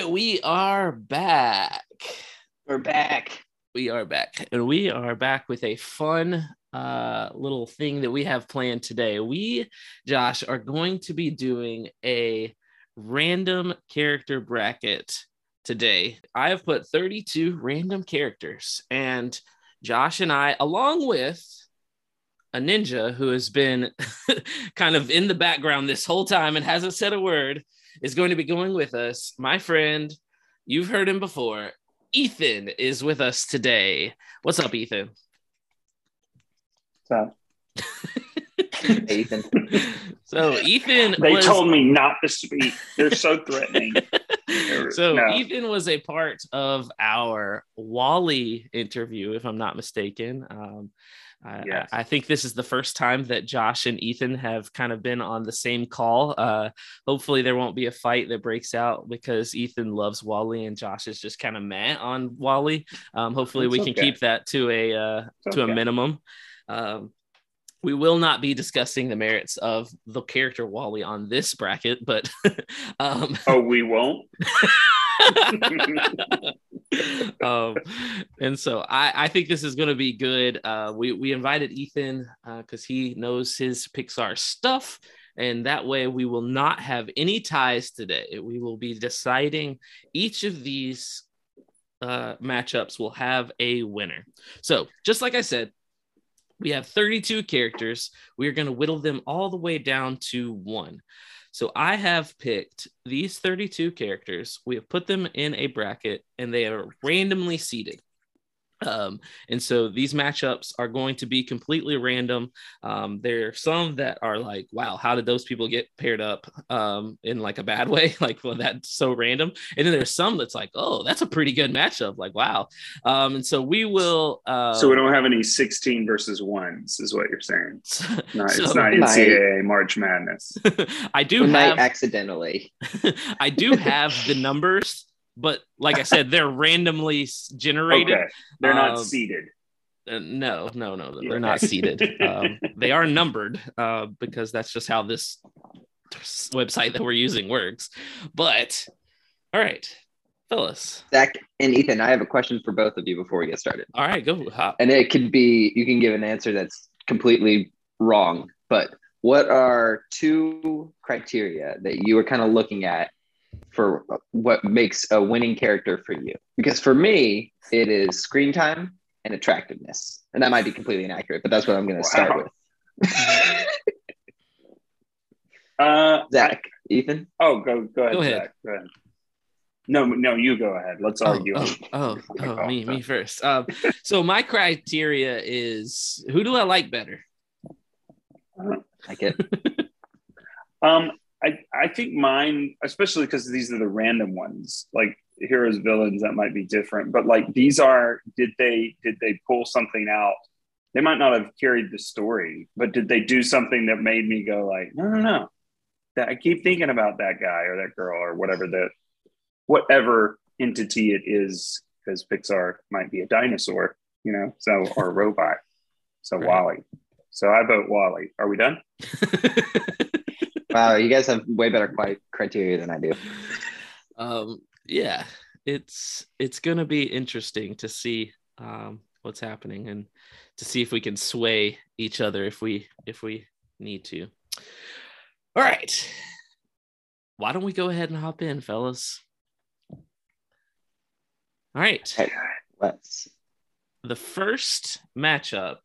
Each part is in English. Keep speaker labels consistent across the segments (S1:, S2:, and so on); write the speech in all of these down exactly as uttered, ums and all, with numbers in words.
S1: we are back.
S2: We're back.
S1: We are back. And we are back with a fun uh, little thing that we have planned today. We, Josh, are going to be doing a random character bracket today. I have put thirty-two random characters, and Josh and I, along with a ninja who has been kind of in the background this whole time and hasn't said a word, is going to be going with us. My friend, you've heard him before. Ethan is with us today. What's up, Ethan?
S3: What's up?
S2: Ethan.
S1: So Ethan
S3: They
S1: was...
S3: told me not to speak. They're so threatening.
S1: So
S3: no.
S1: Ethan was a part of our Wally interview, if I'm not mistaken. Um, I,
S3: yes.
S1: I think this is the first time that Josh and Ethan have kind of been on the same call. Uh, hopefully there won't be a fight that breaks out because Ethan loves Wally and Josh is just kind of meh on Wally. Um, hopefully
S3: It's
S1: we can
S3: okay.
S1: keep that to a uh, to
S3: okay.
S1: a minimum. Um, we will not be discussing the merits of the character Wally on this bracket, but um,
S3: oh, we won't.
S1: um, and so I, I think this is going to be good. Uh, we we invited Ethan because uh, he knows his Pixar stuff, and that way we will not have any ties today. We will be deciding each of these uh, matchups will have a winner. So just like I said, we have thirty-two characters. We are going to whittle them all the way down to one. So I have picked these thirty-two characters. We have put them in a bracket and they are randomly seated. Um, and so these matchups are going to be completely random. Um, there are some that are like, wow, how did those people get paired up um, in like a bad way? Like, well, that's so random. And then there's some that's like, oh, that's a pretty good matchup. Like, wow. Um, and so we will. Uh,
S3: so we don't have any sixteen versus ones, is what you're saying. No,
S1: so,
S3: it's not N C double A March Madness.
S1: I do
S2: we
S1: have
S2: might accidentally.
S1: I do have the numbers. But like I said, they're randomly generated.
S3: Okay. They're not
S1: um,
S3: seated.
S1: Uh, no, no, no, they're
S3: Yeah.
S1: not seated. Um, they are numbered uh, because that's just how this website that we're using works. But all right, fellas.
S2: Zach and Ethan, I have a question for both of you before we get started.
S1: All right, go. Hop.
S2: And it could be, you can give an answer that's completely wrong, but what are two criteria that you are kind of looking at for what makes a winning character for you? Because for me, it is screen time and attractiveness. And that might be completely inaccurate, but that's what I'm going to
S3: Wow.
S2: start with.
S3: uh,
S2: Zach, I, Ethan?
S3: Oh, go, go ahead,
S1: Go ahead.
S3: Zach. Go ahead. No, no, you go ahead. Let's
S1: Oh,
S3: argue.
S1: oh, oh, oh, me, me first. Um, so my criteria is, who do I like better?
S2: Like it.
S3: um, I, I think mine, especially because these are the random ones, like heroes, villains, that might be different. But like these are, did they did they pull something out? They might not have carried the story, but did they do something that made me go like, no, no, no. That I keep thinking about that guy or that girl or whatever that, whatever entity it is, because Pixar might be a dinosaur, you know, so or a robot. So
S1: Right.
S3: Wally. So I vote Wally. Are we done?
S2: Wow, you guys have way better criteria than I do.
S1: Um, yeah, it's it's gonna be interesting to see um, what's happening and to see if we can sway each other if we if we need to. All right, why don't we go ahead and hop in, fellas? All right,
S2: Hey, let's.
S1: The first matchup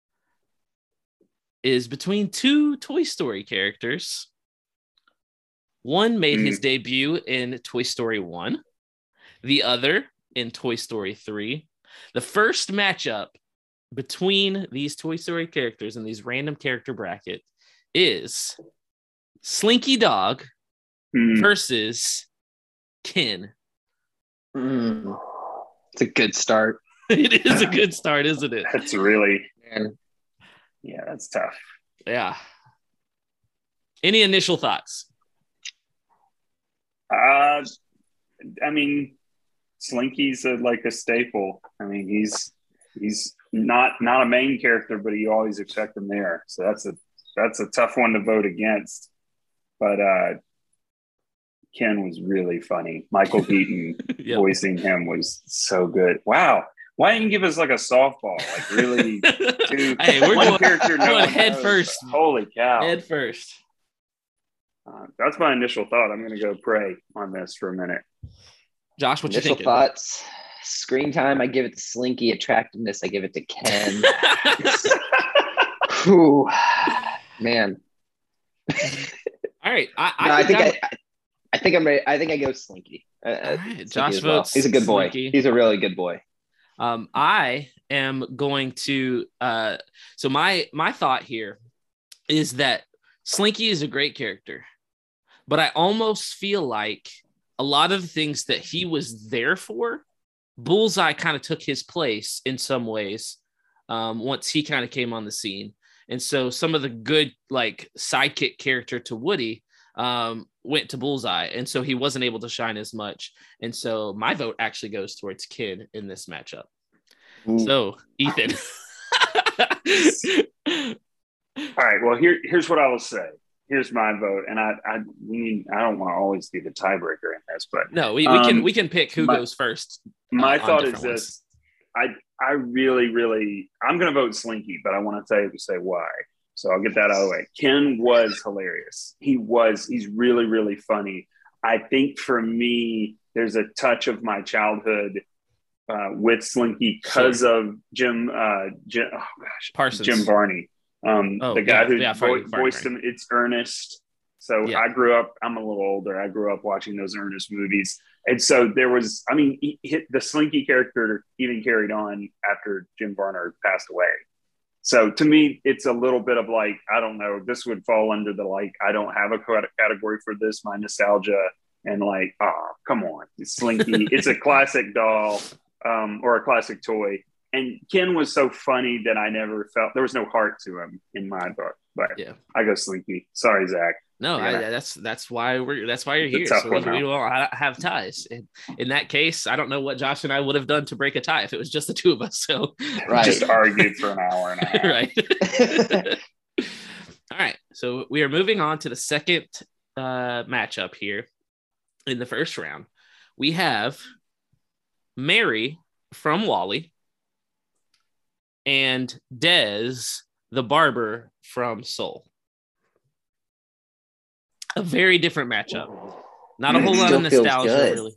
S1: is between two Toy Story characters. One made
S3: Mm.
S1: his debut in Toy Story one, the other in Toy Story three. The first matchup between these Toy Story characters in these random character bracket is Slinky Dog
S3: Mm.
S1: versus Ken.
S2: Mm, it's a good start.
S1: It is a good start, isn't it?
S3: That's really,
S2: Man.
S3: yeah, that's tough.
S1: Yeah. Any initial thoughts?
S3: Uh, I mean, Slinky's a, like a staple. I mean, he's he's not not a main character, but you always expect him there. So that's a that's a tough one to vote against. But uh, Ken was really funny. Michael Keaton
S1: Yep.
S3: voicing him was so good. Wow. Why didn't you give us like a softball? Like really, dude.
S1: Hey, we're
S3: one
S1: going,
S3: character no
S1: going
S3: one
S1: head
S3: knows,
S1: first.
S3: but holy cow.
S1: Head first.
S3: Uh, that's my initial thought. I'm going to go pray on this for a minute.
S1: Josh, what
S2: Initial
S1: you thinking?
S2: thoughts. Screen time, I give it to Slinky. Attractiveness, I give it to Ken. Whew. Man.
S1: All right. I,
S2: No, I think
S1: I'm-
S2: I, I, I think I'm ready. I think I go Slinky. Uh,
S1: All right,
S2: Slinky
S1: Josh
S2: as well.
S1: votes
S2: He's a good boy.
S1: Slinky.
S2: He's a really good boy.
S1: Um, I am going to uh so my my thought here is that Slinky is a great character, but I almost feel like a lot of the things that he was there for, Bullseye kind of took his place in some ways um, once he kind of came on the scene. And so some of the good like sidekick character to Woody um, went to Bullseye. And so he wasn't able to shine as much. And so my vote actually goes towards Kid in this matchup.
S2: Ooh.
S1: So Ethan.
S3: All right. Well, here, here's what I will say. Here's my vote. And I, I mean, I don't want to always be the tiebreaker in this, but
S1: no, we, we
S3: um,
S1: can, we can pick who
S3: my,
S1: goes first.
S3: My
S1: uh,
S3: thought is
S1: different
S3: this. Ones. I, I really, really, I'm going to vote Slinky, but I want to tell you to say why. So I'll get that out of the way. Ken was hilarious. He was, he's really, really funny. I think for me, there's a touch of my childhood uh, with Slinky because sure. of Jim, uh, Jim, oh gosh,
S1: Parsons.
S3: Jim Varney, um,
S1: oh,
S3: the guy
S1: yeah,
S3: who
S1: yeah,
S3: vo-
S1: Varney,
S3: voiced
S1: Varney.
S3: him. It's Ernest. So yeah. I grew up, I'm a little older. I grew up watching those Ernest movies. And so there was, I mean, he, he, the Slinky character even carried on after Jim Varner passed away. So to me, it's a little bit of like, I don't know, this would fall under the like, I don't have a category for this, my nostalgia. And like, oh, come on, it's Slinky. It's a classic doll um, or a classic toy. And Ken was so funny that I never felt, there was no heart to him in my book. But
S1: yeah,
S3: I go Slinky. Sorry, Zach.
S1: No,
S3: yeah.
S1: I, that's that's why we're that's why you're here. So we, we don't have ties. In, in that case, I don't know what Josh and I would have done to break a tie if it was just the two of us. So
S3: right. just argued for an hour and a half.
S1: Right. All right. So we are moving on to the second uh, matchup here in the first round. We have Mary from Wall-E and Dez, the barber from Soul. A very different matchup. Not a whole lot of nostalgia, really.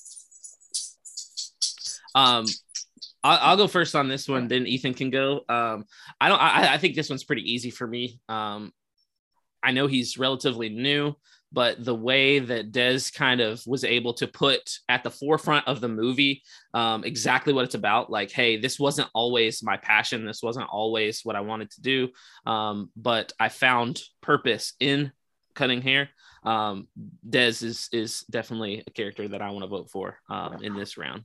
S1: Um, I'll, I'll go first on this one. Then Ethan can go. Um, I don't. I, I think this one's pretty easy for me. Um, I know he's relatively new, but the way that Dez kind of was able to put at the forefront of the movie um, exactly what it's about. Like, hey, this wasn't always my passion. This wasn't always what I wanted to do. Um, but I found purpose in cutting hair. Um, Dez is is definitely a character that I want to vote for um, in this round.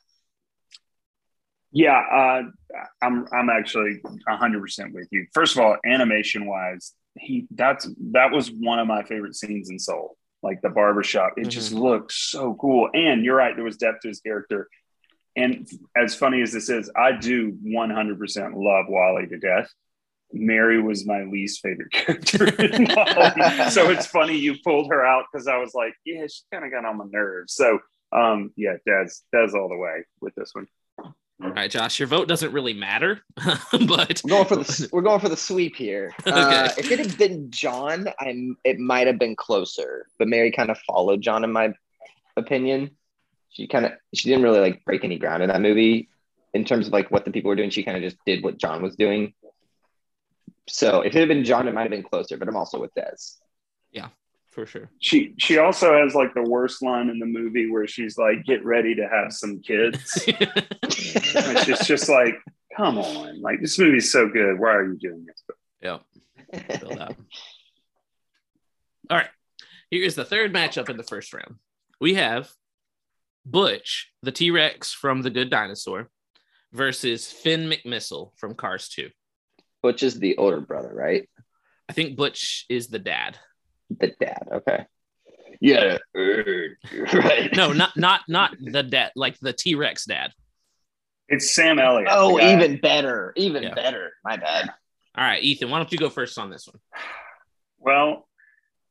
S3: Yeah, uh, I'm I'm actually one hundred percent with you. First of all, animation wise, he that's that was one of my favorite scenes in Soul. Like the barbershop, it mm-hmm. just looked so cool. And you're right, there was depth to his character. And as funny as this is, I do one hundred percent love Wall-E to death. Mary was my least favorite character in Wall-E. So it's funny you pulled her out because I was like, yeah, she kind of got on my nerves. So um, yeah, Dez, Dez all the way with this one.
S1: All right, Josh, your vote doesn't really matter, but
S2: we're going for the we're going for the sweep here. Okay. Uh, if it had been John, I'm it might have been closer, but Mary kind of followed John in my opinion. She kind of she didn't really like break any ground in that movie in terms of like what the people were doing. She kind of just did what John was doing. So if it had been John, it might have been closer, but I'm also with Dez.
S1: Yeah, for sure.
S3: She she also has like the worst line in the movie where she's like, get ready to have some kids. It's just, just like, come on. Like, this movie's so good. Why are you doing this?
S1: Yeah. Feel that. All right. Here's the third matchup in the first round. We have Butch, the T-Rex from The Good Dinosaur, versus Finn McMissile from Cars two.
S2: Butch is the older brother, right?
S1: I think Butch is the dad.
S2: The dad, okay. Yeah, right.
S1: No, not not not the dad, like the T-Rex dad.
S3: It's Sam Elliott.
S2: Oh, even better, even
S1: yeah.
S2: better. My bad.
S1: All right, Ethan, why don't you go first on this one?
S3: Well,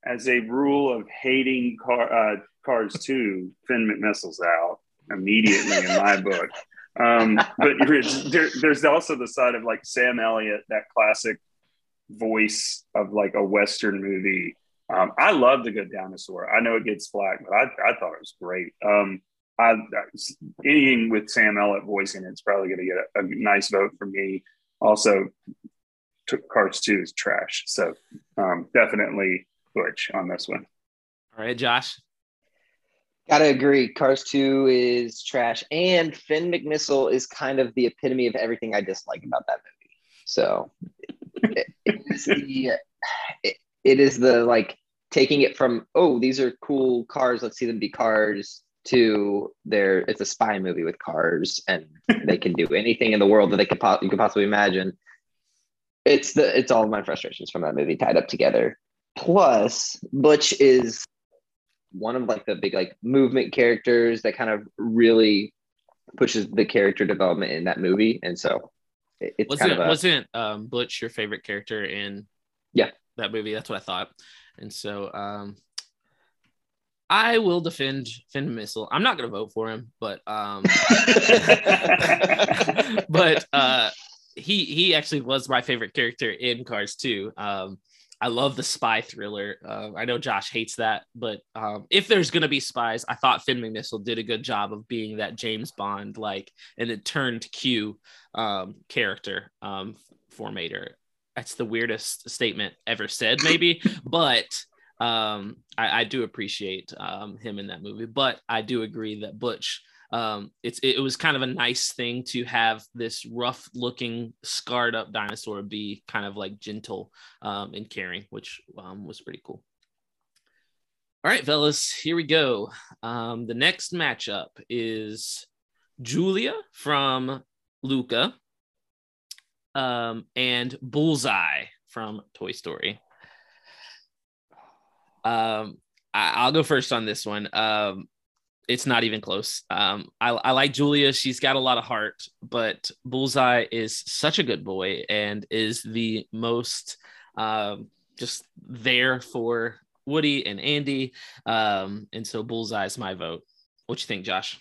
S3: as a rule of hating car, uh, Cars two, Finn McMissel's out immediately in my book. Um, but there, there's also the side of like Sam Elliott, that classic voice of like a Western movie. Um, I love The Good Dinosaur. I know it gets flack, but I, I thought it was great. Um, I, I, anything with Sam Elliott voicing it's probably going to get a, a nice vote from me. Also, Cars two is trash. So um, definitely Butch on this one.
S1: All right, Josh.
S2: Gotta agree. Cars two is trash. And Finn McMissile is kind of the epitome of everything I dislike about that movie. So it, it's the, it, it is the like taking it from, oh, these are cool cars. Let's see them be cars to their, it's a spy movie with cars and they can do anything in the world that they could, po- you could possibly imagine. It's the, it's all of my frustrations from that movie tied up together. Plus, Butch is one of like the big like movement characters that kind of really pushes the character development in that movie, and so it, it's
S1: wasn't
S2: kind of a,
S1: wasn't um, Butch your favorite character in
S2: yeah
S1: that movie? That's what I thought, and so um, I will defend Finn McMissile. I'm not going to vote for him, but um, but uh, he he actually was my favorite character in Cars two. Um, I love the spy thriller. Uh, I know Josh hates that, but um, if there's going to be spies, I thought Finn McMissile did a good job of being that James Bond, like, and it turned Q um, character um, for Mater. That's the weirdest statement ever said, maybe, but um, I, I do appreciate um, him in that movie. But I do agree that Butch, um, it's it was kind of a nice thing to have this rough looking scarred up dinosaur be kind of like gentle um, and caring, which um, was pretty cool. All right, fellas, here we go. Um, the next matchup is Julia from Luca um, and Bullseye from Toy Story. Um, I, I'll go first on this one. Um, It's not even close. Um, I, I like Julia. She's got a lot of heart, but Bullseye is such a good boy and is the most um, just there for Woody and Andy. Um, and so Bullseye is my vote. What you think, Josh?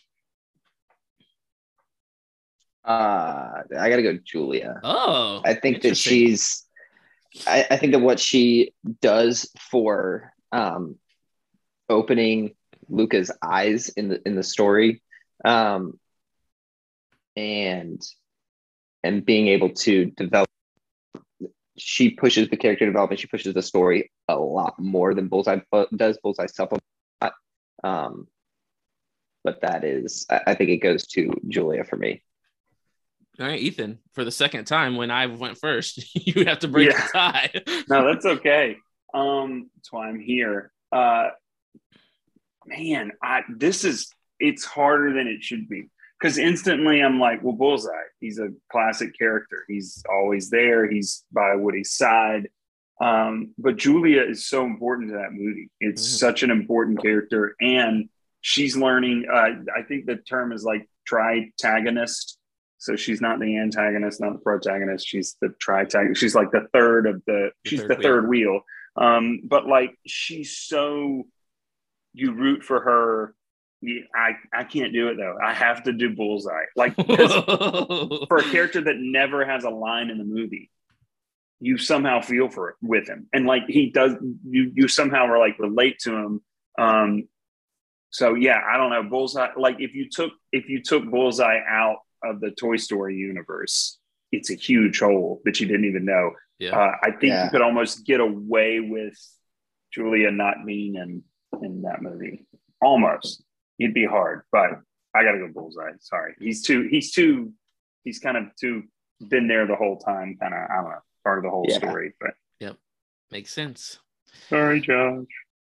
S2: uh I gotta go Julia.
S1: Oh,
S2: I think that she's I, I think that what she does for um opening Luca's eyes in the in the story, um, and and being able to develop, she pushes the character development. She pushes the story a lot more than Bullseye does. Bullseye supplements that, um, but that is, I, I think it goes to Julia for me.
S1: All right, Ethan. For the second time, when I went first, you have to break yeah. the tie.
S3: No, that's okay. Um, that's why I'm here. Uh, Man, I this is it's harder than it should be because instantly I'm like, well, Bullseye, he's a classic character. He's always there. He's by Woody's side. Um, but Julia is so important to that movie. It's mm-hmm. such an important character, and she's learning. Uh, I think the term is like tritagonist. So she's not the antagonist, not the protagonist. She's the tritagonist. She's like the third of the. the she's third the wheel. third wheel. Um, but like she's so. You root for her. I, I can't do it though. I have to do Bullseye. Like for a character that never has a line in the movie, you somehow feel for it with him. And like he does, you you somehow are like relate to him. Um, so yeah, I don't know. Bullseye, like if you took if you took Bullseye out of the Toy Story universe, it's a huge hole that you didn't even know. Yeah. Uh, I think yeah. you could almost get away with Julia not being in in that movie. Almost. It'd be hard, but I gotta go Bullseye. Sorry. He's too he's too he's kind of too been there the whole time, kind of, I don't know, part of the whole yeah. story. But
S1: yep. Makes sense.
S3: Sorry, Josh.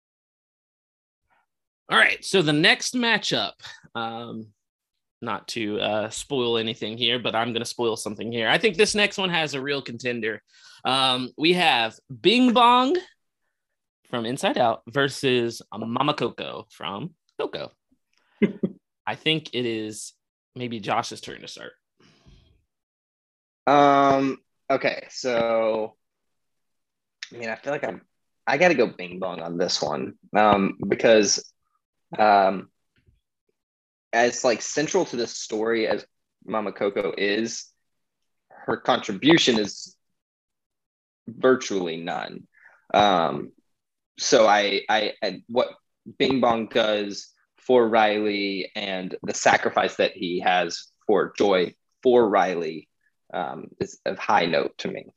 S1: All right. So the next matchup, um, not to uh, spoil anything here, but I'm gonna spoil something here. I think this next one has a real contender. Um, we have Bing Bong from Inside Out versus Mama Coco from Coco. I think it is maybe Josh's turn to start.
S2: Um. Okay, so I mean, I feel like I'm I got to go Bing Bong on this one um, because um, as like central to the story as Mama Coco is, her contribution is virtually none. Um, so I, I, I, what Bing Bong does for Riley and the sacrifice that he has for Joy for Riley um, is of high note to me.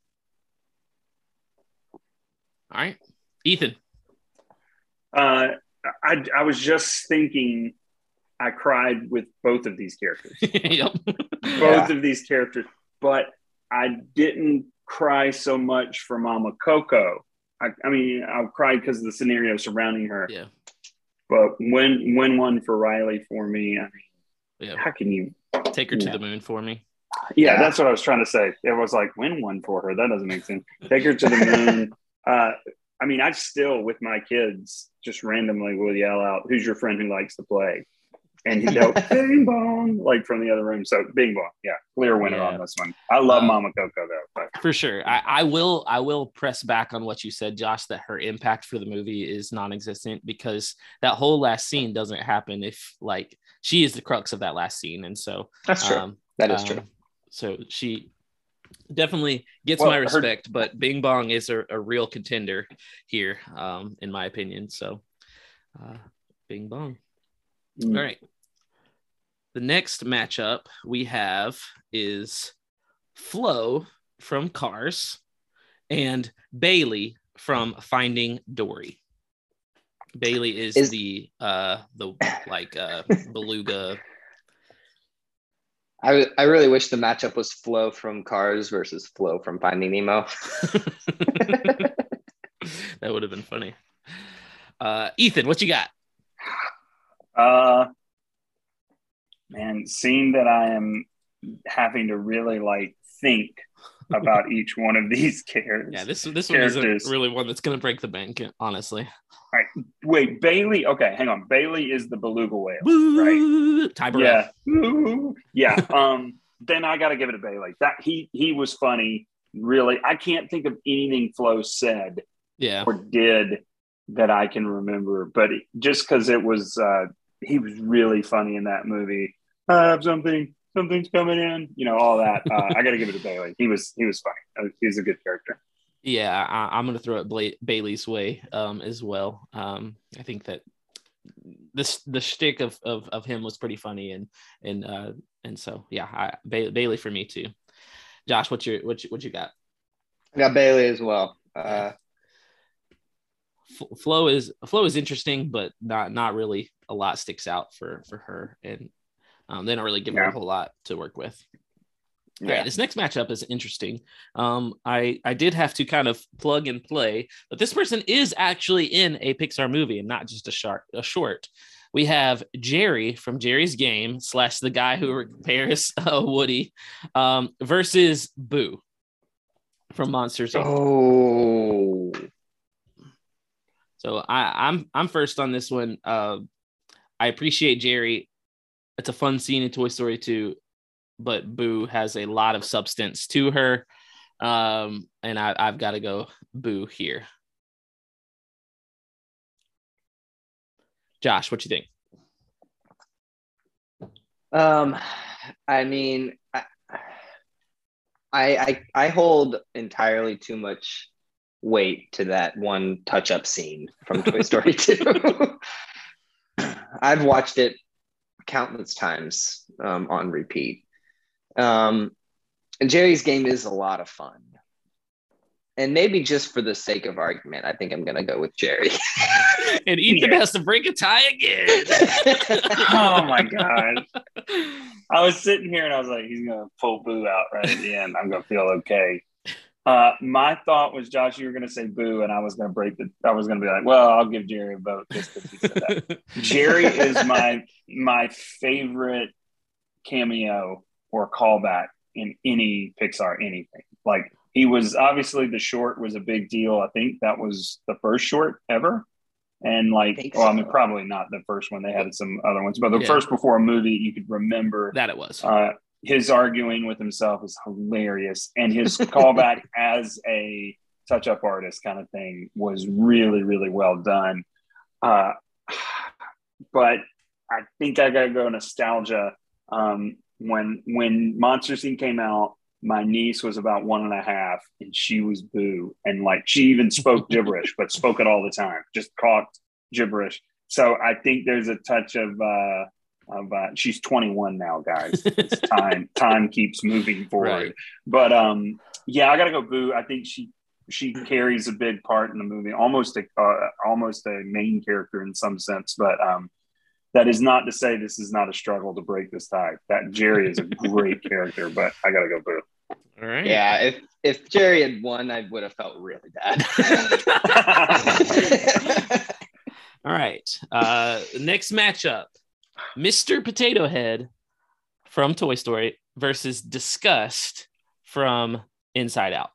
S1: All right, Ethan.
S3: Uh, I I was just thinking, I cried with both of these characters.
S1: Yep.
S3: Both
S2: Yeah.
S3: of these characters, but I didn't cry so much for Mama Coco. I, I mean, I cried because of the scenario surrounding her.
S1: Yeah.
S3: But when when one for Riley for me, I mean,
S1: Yeah.
S3: how can you
S1: Take her to
S3: Yeah.
S1: the moon for me.
S3: Yeah,
S2: Yeah.
S3: that's what I was trying to say. It was like win one for her. That doesn't make sense. Take her to the moon. Uh, I mean, I still with my kids just randomly will yell out, "Who's your friend who likes to play?" And you know, Bing Bong, like from the other room. So Bing Bong, yeah, clear winner
S1: Yeah.
S3: on this one. I love
S1: Um,
S3: Mama Coco though. But
S1: For sure. I, I will I will press back on what you said, Josh, that her impact for the movie is non-existent because that whole last scene doesn't happen if like she is the crux of that last scene. And so
S2: That's true.
S1: um,
S2: That is
S1: um,
S2: true.
S1: So she definitely gets
S3: Well,
S1: my
S3: her-
S1: respect, but Bing Bong is a, a real contender here, um, in my opinion. So uh, Bing Bong.
S3: Mm.
S1: All right. The next matchup we have is Flo from Cars and Bailey from Finding Dory. Bailey is,
S2: Is-
S1: the uh the like uh beluga.
S2: I, I really wish the matchup was Flo from Cars versus Flo from Finding Nemo.
S1: That would have been funny. Uh Ethan, what you got?
S3: Uh, man, seeing that I am having to really like think about each one of these characters.
S1: Yeah, this this one isn't
S3: Characters.
S1: really one that's gonna break the bank, honestly.
S3: Wait, Bailey. Okay, hang on. Bailey is the beluga whale, right?
S1: Woo! Ty Burrell.
S3: Yeah, Ooh. yeah. Um, then I got to give it to Bailey. That he he was funny. Really, I can't think of anything Flo said
S1: Yeah.
S3: or did that I can remember, but it, just because it was, uh, he was really funny in that movie. I have something. Something's coming in. You know, all that. Uh, I got to give it to Bailey. He was he was funny. Uh, He was a good character.
S1: Yeah, I, I'm going to throw it Bla- Bailey's way um, as well. Um, I think that this the shtick of, of of him was pretty funny, and and uh, and so yeah, I, ba- Bailey for me too. Josh, what's your what you, what you got?
S2: I got Bailey as well. Uh,
S1: F- Flo is Flo is interesting, but not not really a lot sticks out for for her, and um, they don't really give her
S3: Yeah.
S1: a whole lot to work with. All
S2: yeah.
S1: right, this next matchup is interesting. Um, I I did have to kind of plug and play, but this person is actually in a Pixar movie and not just a short. A short. We have Jerry from Jerry's Game slash the guy who repairs uh, Woody um, versus Boo from Monsters Inc.
S2: Oh,
S1: So I, I'm I'm first on this one. Uh, I appreciate Jerry. It's a fun scene in Toy Story two, but Boo has a lot of substance to her, um, and I, I've got to go Boo here. Josh, what you think?
S2: um, I mean, I, I I hold entirely too much weight to that one touch-up scene from Toy Story two. I've watched it countless times um, on repeat. Um, and Jerry's Game is a lot of fun. And maybe just for the sake of argument, I think I'm going to go with Jerry.
S1: And Ethan
S3: Yeah.
S1: has to break a tie again.
S3: Oh my god! I was sitting here and I was like, he's gonna pull Boo out right at the end. I'm gonna feel okay. Uh, my thought was, Josh, you were gonna say Boo, and I was gonna break the. I was gonna be like, well, I'll give Jerry a vote just because he said that. Jerry is my my favorite cameo or callback in any Pixar anything. Like he was obviously the short was a big deal. I think that was the first short ever. And like,
S2: Think
S3: well, I mean,
S2: so.
S3: probably not the first one. They had some other ones, but the
S1: Yeah.
S3: first before a movie you could remember.
S1: That it was.
S3: Uh, his arguing with himself is hilarious, and his callback as a touch-up artist kind of thing was really, really well done. Uh, but I think I gotta go nostalgia. Um, when when Monsters Incorporated came out, my niece was about one and a half, and she was Boo, and like she even spoke gibberish, but spoke it all the time, just talked gibberish. So I think there's a touch of uh, of uh, she's twenty-one now, guys. It's time time keeps moving forward, right. But um, yeah, I gotta go Boo. I think she she carries a big part in the movie, almost a uh, almost a main character in some sense, but um. That is not to say this is not a struggle to break this tie. That Jerry is a great character, but I gotta go Boo.
S1: All right.
S2: Yeah, if if Jerry had won, I would have felt really bad.
S1: All right. Uh, next matchup: Mister Potato Head from Toy Story versus Disgust from Inside Out.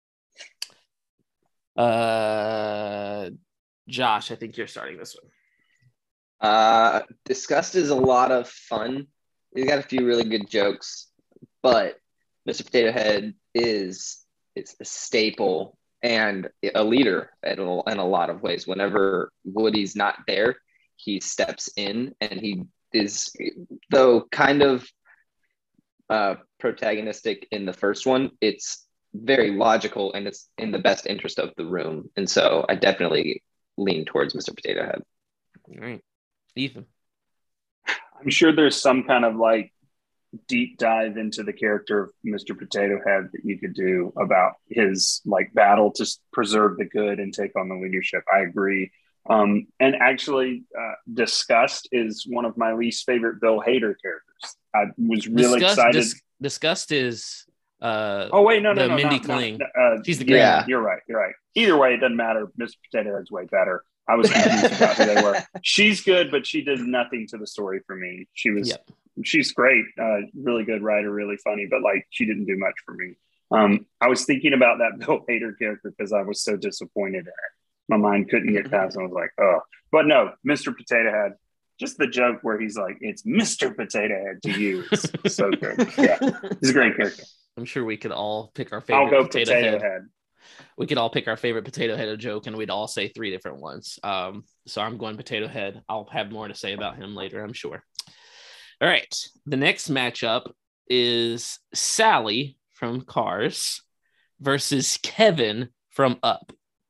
S1: Uh, Josh, I think you're starting this one.
S2: Uh, Disgust is a lot of fun. He's got a few really good jokes, but Mister Potato Head is it's a staple and a leader in a, in a lot of ways. Whenever Woody's not there, he steps in, and he is, though kind of uh, protagonistic in the first one, it's very logical and it's in the best interest of the room. And so I definitely lean towards Mister Potato Head.
S1: All right. Ethan.
S3: I'm sure there's some kind of like deep dive into the character of Mister Potato Head that you could do about his like battle to preserve the good and take on the leadership. I agree. Um, and actually, uh, Disgust is one of my least favorite Bill Hader characters. I was really
S1: Disgust,
S3: excited.
S1: Dis- Disgust is uh,
S3: oh wait, no,
S1: the
S3: no, no,
S1: Mindy
S3: not,
S1: Kaling.
S3: not, uh,
S1: She's the
S3: yeah,
S1: grandma.
S3: You're right. You're right. Either way, it doesn't matter. Mister Potato Head's way better. I was confused about who they were. She's good, but she did nothing to the story for me. She was, yep. She's great, uh, really good writer, really funny, but like she didn't do much for me. Um, I was thinking about that Bill Hader character because I was so disappointed in it. My mind couldn't get past it. I was like, oh, but no, Mister Potato Head. Just the joke where he's like, "It's Mister Potato Head to you." It's so good. Yeah, he's a great character.
S1: I'm sure we could all pick our favorite
S3: I'll go
S1: potato,
S3: potato
S1: head.
S3: head.
S1: We could all pick our favorite potato head joke, and we'd all say three different ones. Um, so I'm going Potato Head. I'll have more to say about him later, I'm sure. All right. The next matchup is Sally from Cars versus Kevin from Up.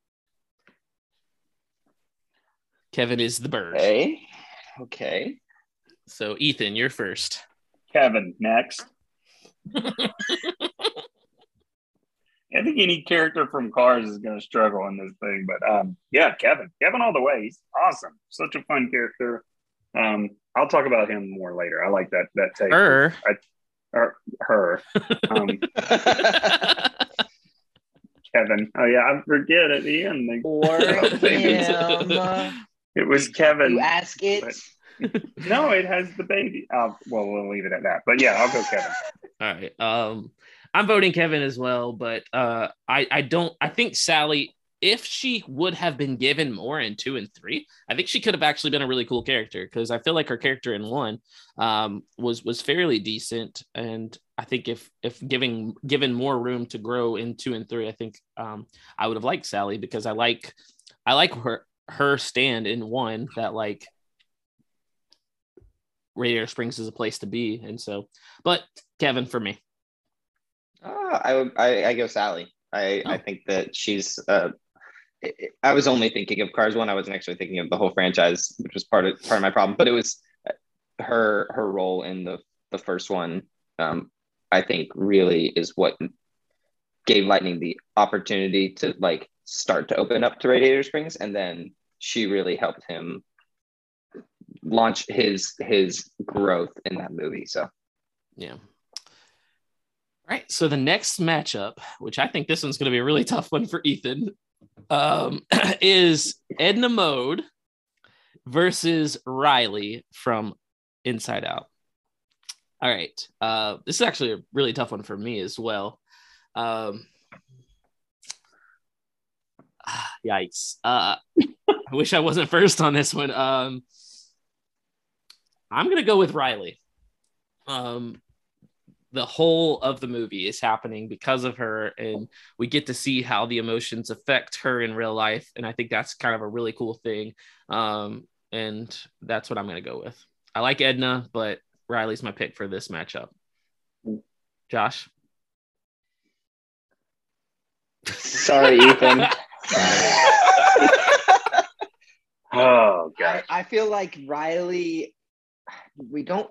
S1: Kevin is the bird.
S2: Okay. Okay.
S1: So Ethan, you're first.
S3: Kevin, next. I think any character from Cars is going to struggle in this thing, but um, yeah, Kevin, Kevin all the way. He's awesome. Such a fun character. Um, I'll talk about him more later. I like that that take.
S1: Her,
S3: I, or her. Um, Kevin. Oh yeah, I forget at the end. They,
S2: or him.
S3: It was Kevin.
S2: You ask it.
S3: But, no, it has the baby. Uh, well, we'll leave it at that. But yeah, I'll go Kevin.
S1: All right. Um, I'm voting Kevin as well, but uh, I, I don't, I think Sally, if she would have been given more in two and three, I think she could have actually been a really cool character, because I feel like her character in one um, was, was fairly decent. And I think if, if giving, given more room to grow in two and three, I think um, I would have liked Sally, because I like, I like her, her stand in one that like Radiator Springs is a place to be. And so, but Kevin for me.
S2: Uh, I would. I, I go Sally. I, oh. I think that she's. Uh, I was only thinking of Cars one. I wasn't actually thinking of the whole franchise, which was part of part of my problem. But it was her her role in the the first one. Um, I think really is what gave Lightning the opportunity to like start to open up to Radiator Springs, and then she really helped him launch his his growth in that movie. So,
S1: yeah. All right, so the next matchup, which I think this one's going to be a really tough one for Ethan, um, is Edna Mode versus Riley from Inside Out. All right, uh, this is actually a really tough one for me as well. Um, yikes. Uh, I wish I wasn't first on this one. Um, I'm going to go with Riley. Um, the whole of the movie is happening because of her, and we get to see how the emotions affect her in real life. And I think that's kind of a really cool thing. Um, and that's what I'm going to go with. I like Edna, but Riley's my pick for this matchup. Josh?
S2: Sorry, Ethan.
S3: Oh, God.
S2: I, I feel like Riley, we don't,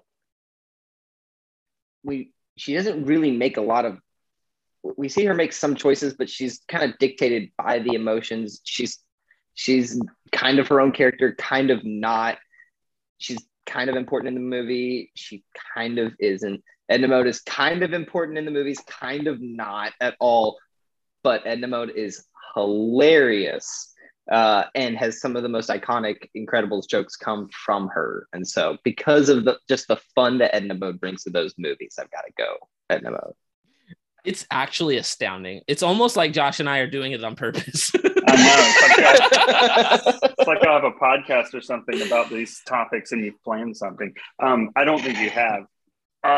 S2: we, she doesn't really make a lot of, we see her make some choices, but she's kind of dictated by the emotions. She's, she's kind of her own character, kind of not. She's kind of important in the movie. She kind of isn't. Edna Mode is kind of important in the movies, kind of not at all. But Edna Mode is hilarious uh, and has some of the most iconic Incredibles jokes come from her. And so because of the just the fun that Edna Mode brings to those movies, I've got to go Edna Mode.
S1: It's actually astounding. It's almost like Josh and I are doing it on purpose.
S3: I know. It's like, it's like I have a podcast or something about these topics and you've planned something. Um, I don't think you have. Uh,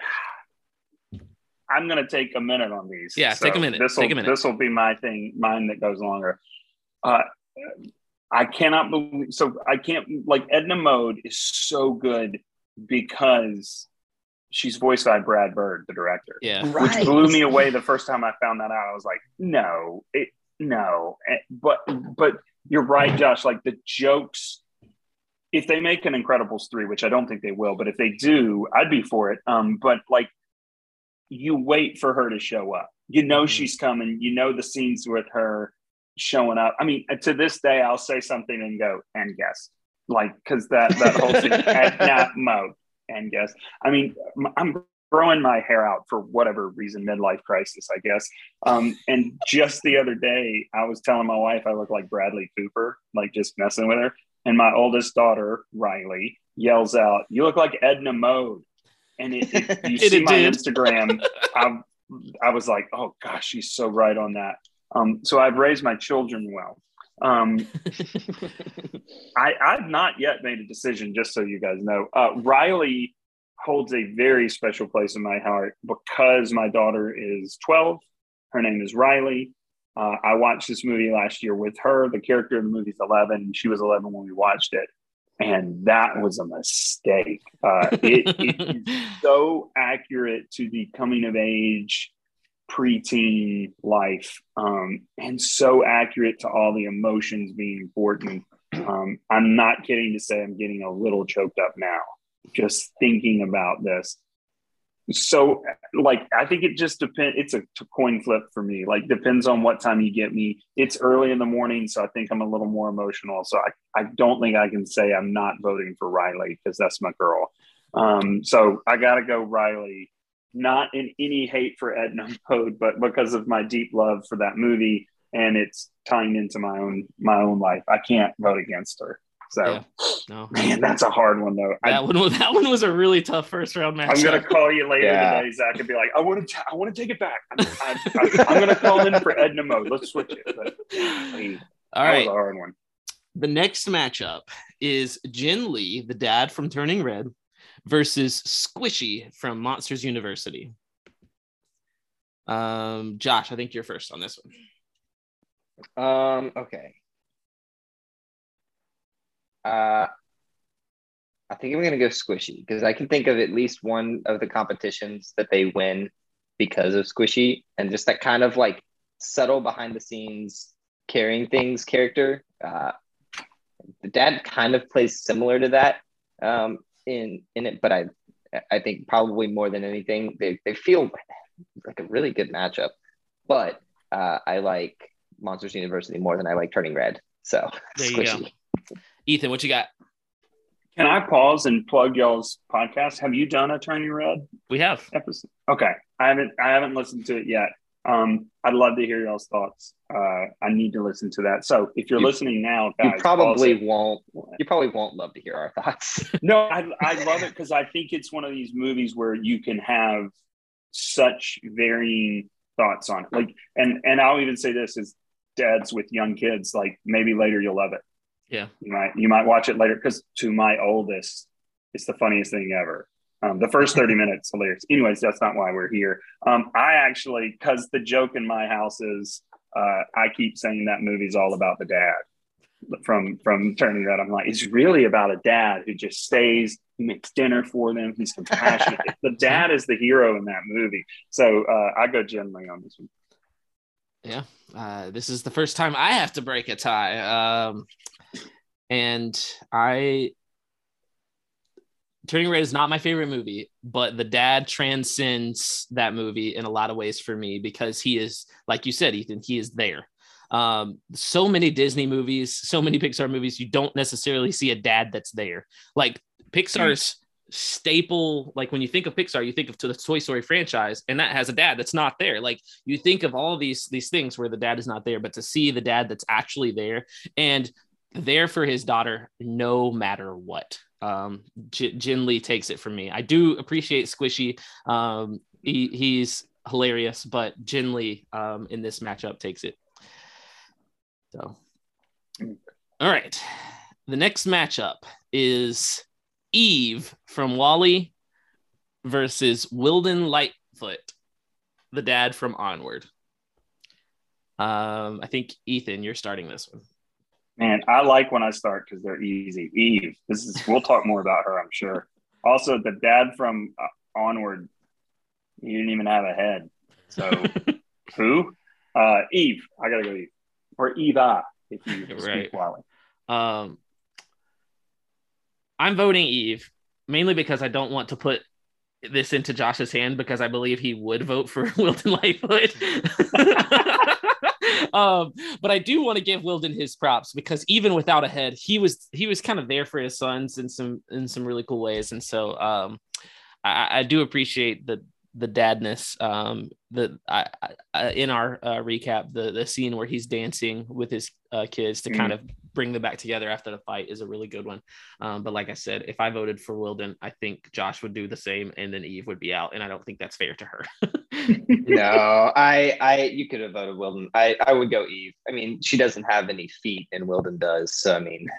S3: I'm going to take a minute on these.
S1: Yeah,
S3: so
S1: take a minute.
S3: This'll,
S1: take a minute.
S3: This will be my thing, mine that goes longer. Uh, I cannot believe, so I can't, like Edna Mode is so good because she's voiced by Brad Bird, the director.
S1: Yeah.
S3: Which
S2: Right.
S3: blew me away the first time I found that out. I was like, no, it, no. But, but you're right, Josh, like the jokes, if they make an Incredibles three, which I don't think they will, but if they do, I'd be for it. Um, but like, you wait for her to show up. You know, mm-hmm. she's coming. You know, the scenes with her showing up. I mean, to this day, I'll say something and go, and guess. Like, because that, that whole scene, Edna Mode, and guess. I mean, I'm growing my hair out for whatever reason, midlife crisis, I guess. Um, and just the other day, I was telling my wife I look like Bradley Cooper, like just messing with her. And my oldest daughter, Riley, yells out, "You look like Edna Mode." And it, it, you see
S1: it
S3: my
S1: did.
S3: Instagram, I, I was like, oh gosh, she's so right on that. Um, so I've raised my children well. Um, I, I've not yet made a decision, just so you guys know. Uh, Riley holds a very special place in my heart because my daughter is twelve. Her name is Riley. Uh, I watched this movie last year with her. The character in the movie is eleven. She was eleven when we watched it. And that was a mistake. Uh, it, it is so accurate to the coming of age preteen life, um, and so accurate to all the emotions being important. Um, I'm not kidding to say I'm getting a little choked up now, just thinking about this. So, like, I think it just depends. It's a coin flip for me. Like, depends on what time you get me. It's early in the morning, so I think I'm a little more emotional. So I, I don't think I can say I'm not voting for Riley because that's my girl. Um, so I got to go Riley, not in any hate for Edna Mode, but because of my deep love for that movie and it's tying into my own my own life. I can't vote against her. So,
S1: yeah. No.
S3: Man, that's a hard one though.
S1: That
S3: I,
S1: one was that one was a really tough first round match.
S3: I'm gonna call you later
S2: Yeah.
S3: today, Zach, and be like, I want to, I want to take it back. I'm, I, I, I'm gonna call in for Edna Mode. Let's switch it. But, hey,
S1: All
S3: that
S1: right.
S3: was a hard one.
S1: The next matchup is Jin Lee, the dad from Turning Red, versus Squishy from Monsters University. Um, Josh, I think you're first on this one.
S2: Um, okay. Uh, I think I'm going to go Squishy because I can think of at least one of the competitions that they win because of Squishy and just that kind of like subtle behind the scenes carrying things character. Uh, the dad kind of plays similar to that um, in in it, but I I think probably more than anything they they feel like a really good matchup. But uh, I like Monsters University more than I like Turning Red. So
S1: There you
S2: Squishy.
S1: go. Ethan, what you got?
S3: Can I pause and plug y'all's podcast? Have you done a Turning Red
S1: We have.
S3: episode? Okay, I haven't. I haven't listened to it yet. Um, I'd love to hear y'all's thoughts. Uh, I need to listen to that. So if you're
S2: You-
S3: listening now, guys,
S2: You probably
S3: pause it.
S2: won't. You probably won't love to hear our thoughts.
S3: No, I, I love it because I think it's one of these movies where you can have such varying thoughts on it. Like, and and I'll even say this as dads with young kids, like maybe later you'll love it.
S1: Yeah.
S3: You might you might watch it later because to my oldest, it's the funniest thing ever. Um, the first thirty minutes, hilarious. Anyways, that's not why we're here. Um, I actually, because the joke in my house is, uh, I keep saying that movie's all about the dad from from Turning Red. I'm like, it's really about a dad who just stays. He makes dinner for them. He's compassionate. The dad is the hero in that movie. So uh, I go generally on this one.
S1: Yeah, uh, this is the first time I have to break a tie, um, and I. Turning Red is not my favorite movie, but the dad transcends that movie in a lot of ways for me because he is, like you said, Ethan, he is there. Um, so many Disney movies, so many Pixar movies, you don't necessarily see a dad that's there. Like Pixar's staple, like when you think of Pixar, you think of to the Toy Story franchise, and that has a dad that's not there. Like you think of all these these things where the dad is not there, but to see the dad that's actually there and there for his daughter, no matter what. Um, J- Jin Lee takes it from me. I do appreciate Squishy. Um, he, he's hilarious, but Jin Lee um, in this matchup takes it. So, all right. The next matchup is Eve from WALL-E versus Wilden Lightfoot, the dad from Onward. Um, I think Ethan, you're starting this one.
S3: Man, I like when I start because they're easy. Eve, this is. We'll talk more about her, I'm sure. Also, the dad from uh, Onward, he didn't even have a head. So, who? Uh, Eve. I gotta go Eve or Eva if you speak
S1: right.
S3: WALL-E.
S1: Um, I'm voting Eve mainly because I don't want to put this into Josh's hand because I believe he would vote for Wilden Lightfoot. um, but I do want to give Wilden his props because even without a head, he was he was kind of there for his sons in some in some really cool ways, and so um, I, I do appreciate the the dadness. Um, the I, I, in our uh, recap, the the scene where he's dancing with his uh, kids to mm. kind of bring them back together after the fight is a really good one. Um, but like I said, if I voted for Wilden, I think Josh would do the same, and then Eve would be out, and I don't think that's fair to her.
S2: No, I, I, you could have voted Wilden. I, I would go Eve. I mean, she doesn't have any feet, and Wilden does. So I mean,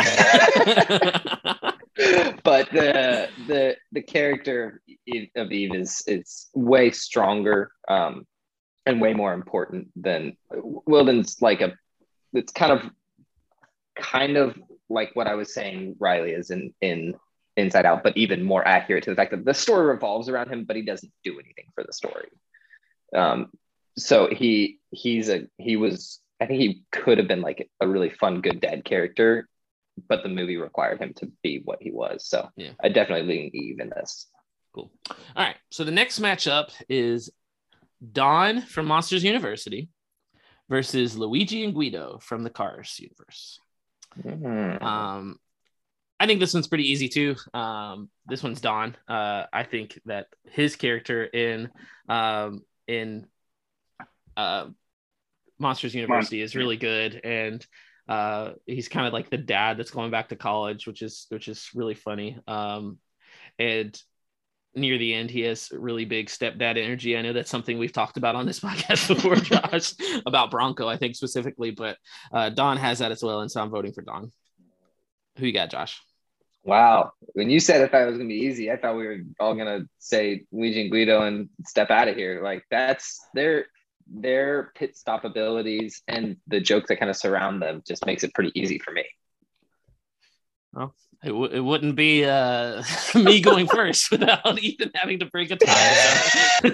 S2: but the the the character of Eve is is way stronger, um, and way more important than Wilden's. Like a, it's kind of, kind of like what I was saying. Riley is in in Inside Out, but even more accurate to the fact that the story revolves around him, but he doesn't do anything for the story. Um, so he he's a he was I think he could have been like a really fun, good dad character, but the movie required him to be what he was. So yeah, I definitely lean Eve in this.
S1: Cool. All right. So the next matchup is Dawn from Monsters University versus Luigi and Guido from the Cars universe. Mm. Um, I think this one's pretty easy too. Um, this one's Dawn. Uh, I think that his character in um, in uh, Monsters University is really good, and uh, he's kind of like the dad that's going back to college, which is which is really funny. Um, and near the end, he has really big stepdad energy. I know that's something we've talked about on this podcast before, Josh, about Bronco, I think specifically, but uh, Dawn has that as well, and so I'm voting for Dawn. Who you got, Josh?
S2: Wow. When you said if I was going to be easy, I thought we were all going to say Luigi and Guido and step out of here. Like that's their, their pit stop abilities and the jokes that kind of surround them just makes it pretty easy for me.
S1: Well, it, w- it wouldn't be uh, me going first without Ethan having to break a tie.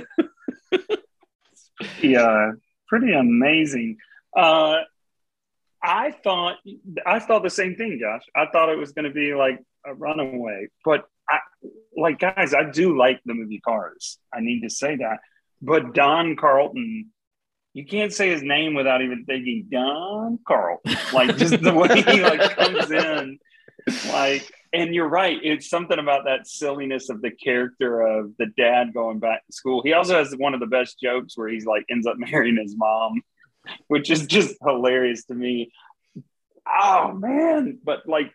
S3: Yeah, pretty amazing. Uh, I thought I thought the same thing, Josh. I thought it was going to be like a runaway, but I, like guys, I do like the movie Cars. I need to say that. But Don Carlton, you can't say his name without even thinking Don Carlton. Like just the way he like comes in, like. And you're right. It's something about that silliness of the character of the dad going back to school. He also has one of the best jokes where he's like ends up marrying his mom, which is just hilarious to me. Oh man. But like,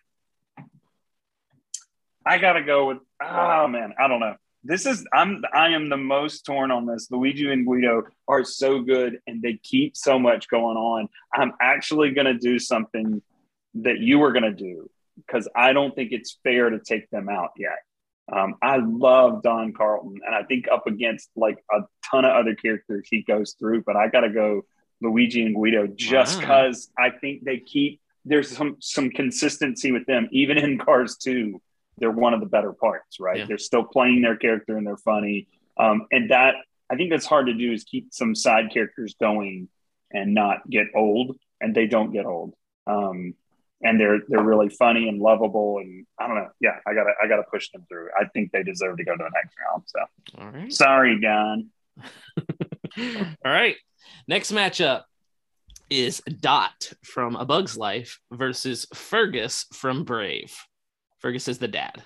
S3: I gotta go with, oh man, I don't know. This is, I'm, I am the most torn on this. Luigi and Guido are so good and they keep so much going on. I'm actually going to do something that you were going to do because I don't think it's fair to take them out yet. Um, I love Don Carlton, and I think up against like a ton of other characters he goes through, but I got to go Luigi and Guido just because wow. I think they keep there's some some consistency with them, even in Cars two. They're one of the better parts, right? Yeah. They're still playing their character and they're funny, um, and that I think that's hard to do is keep some side characters going and not get old, and they don't get old. Um, and they're they're really funny and lovable, and I don't know. Yeah, I gotta I gotta push them through. I think they deserve to go to the next round. So, all right. Sorry, Don.
S1: All right. Next matchup is Dot from A Bug's Life versus Fergus from Brave. Fergus is the dad.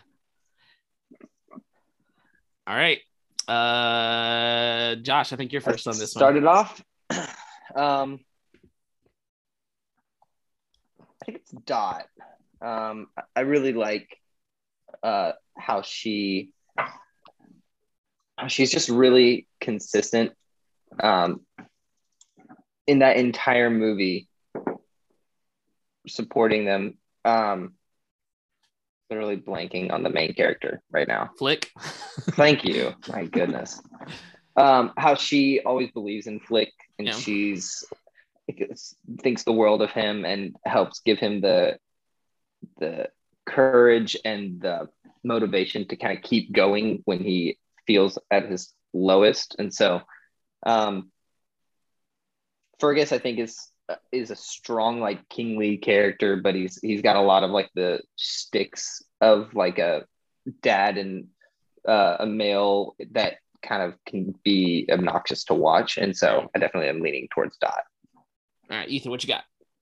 S1: All right. Uh, Josh, I think you're first on this
S2: started
S1: one.
S2: Started off. Um, I think it's Dot. Um, I really like uh, how she how she's just really consistent um, in that entire movie, supporting them. Um, literally blanking on the main character right now.
S1: Flick.
S2: Thank you. My goodness. Um, how she always believes in Flick, and yeah. she's thinks the world of him and helps give him the the courage and the motivation to kind of keep going when he feels at his lowest. And so um, Fergus, I think, is is a strong, like, kingly character, but he's he's got a lot of like the sticks of like a dad and uh, a male that kind of can be obnoxious to watch. And so I definitely am leaning towards Dot.
S1: All right, Ethan, what you got?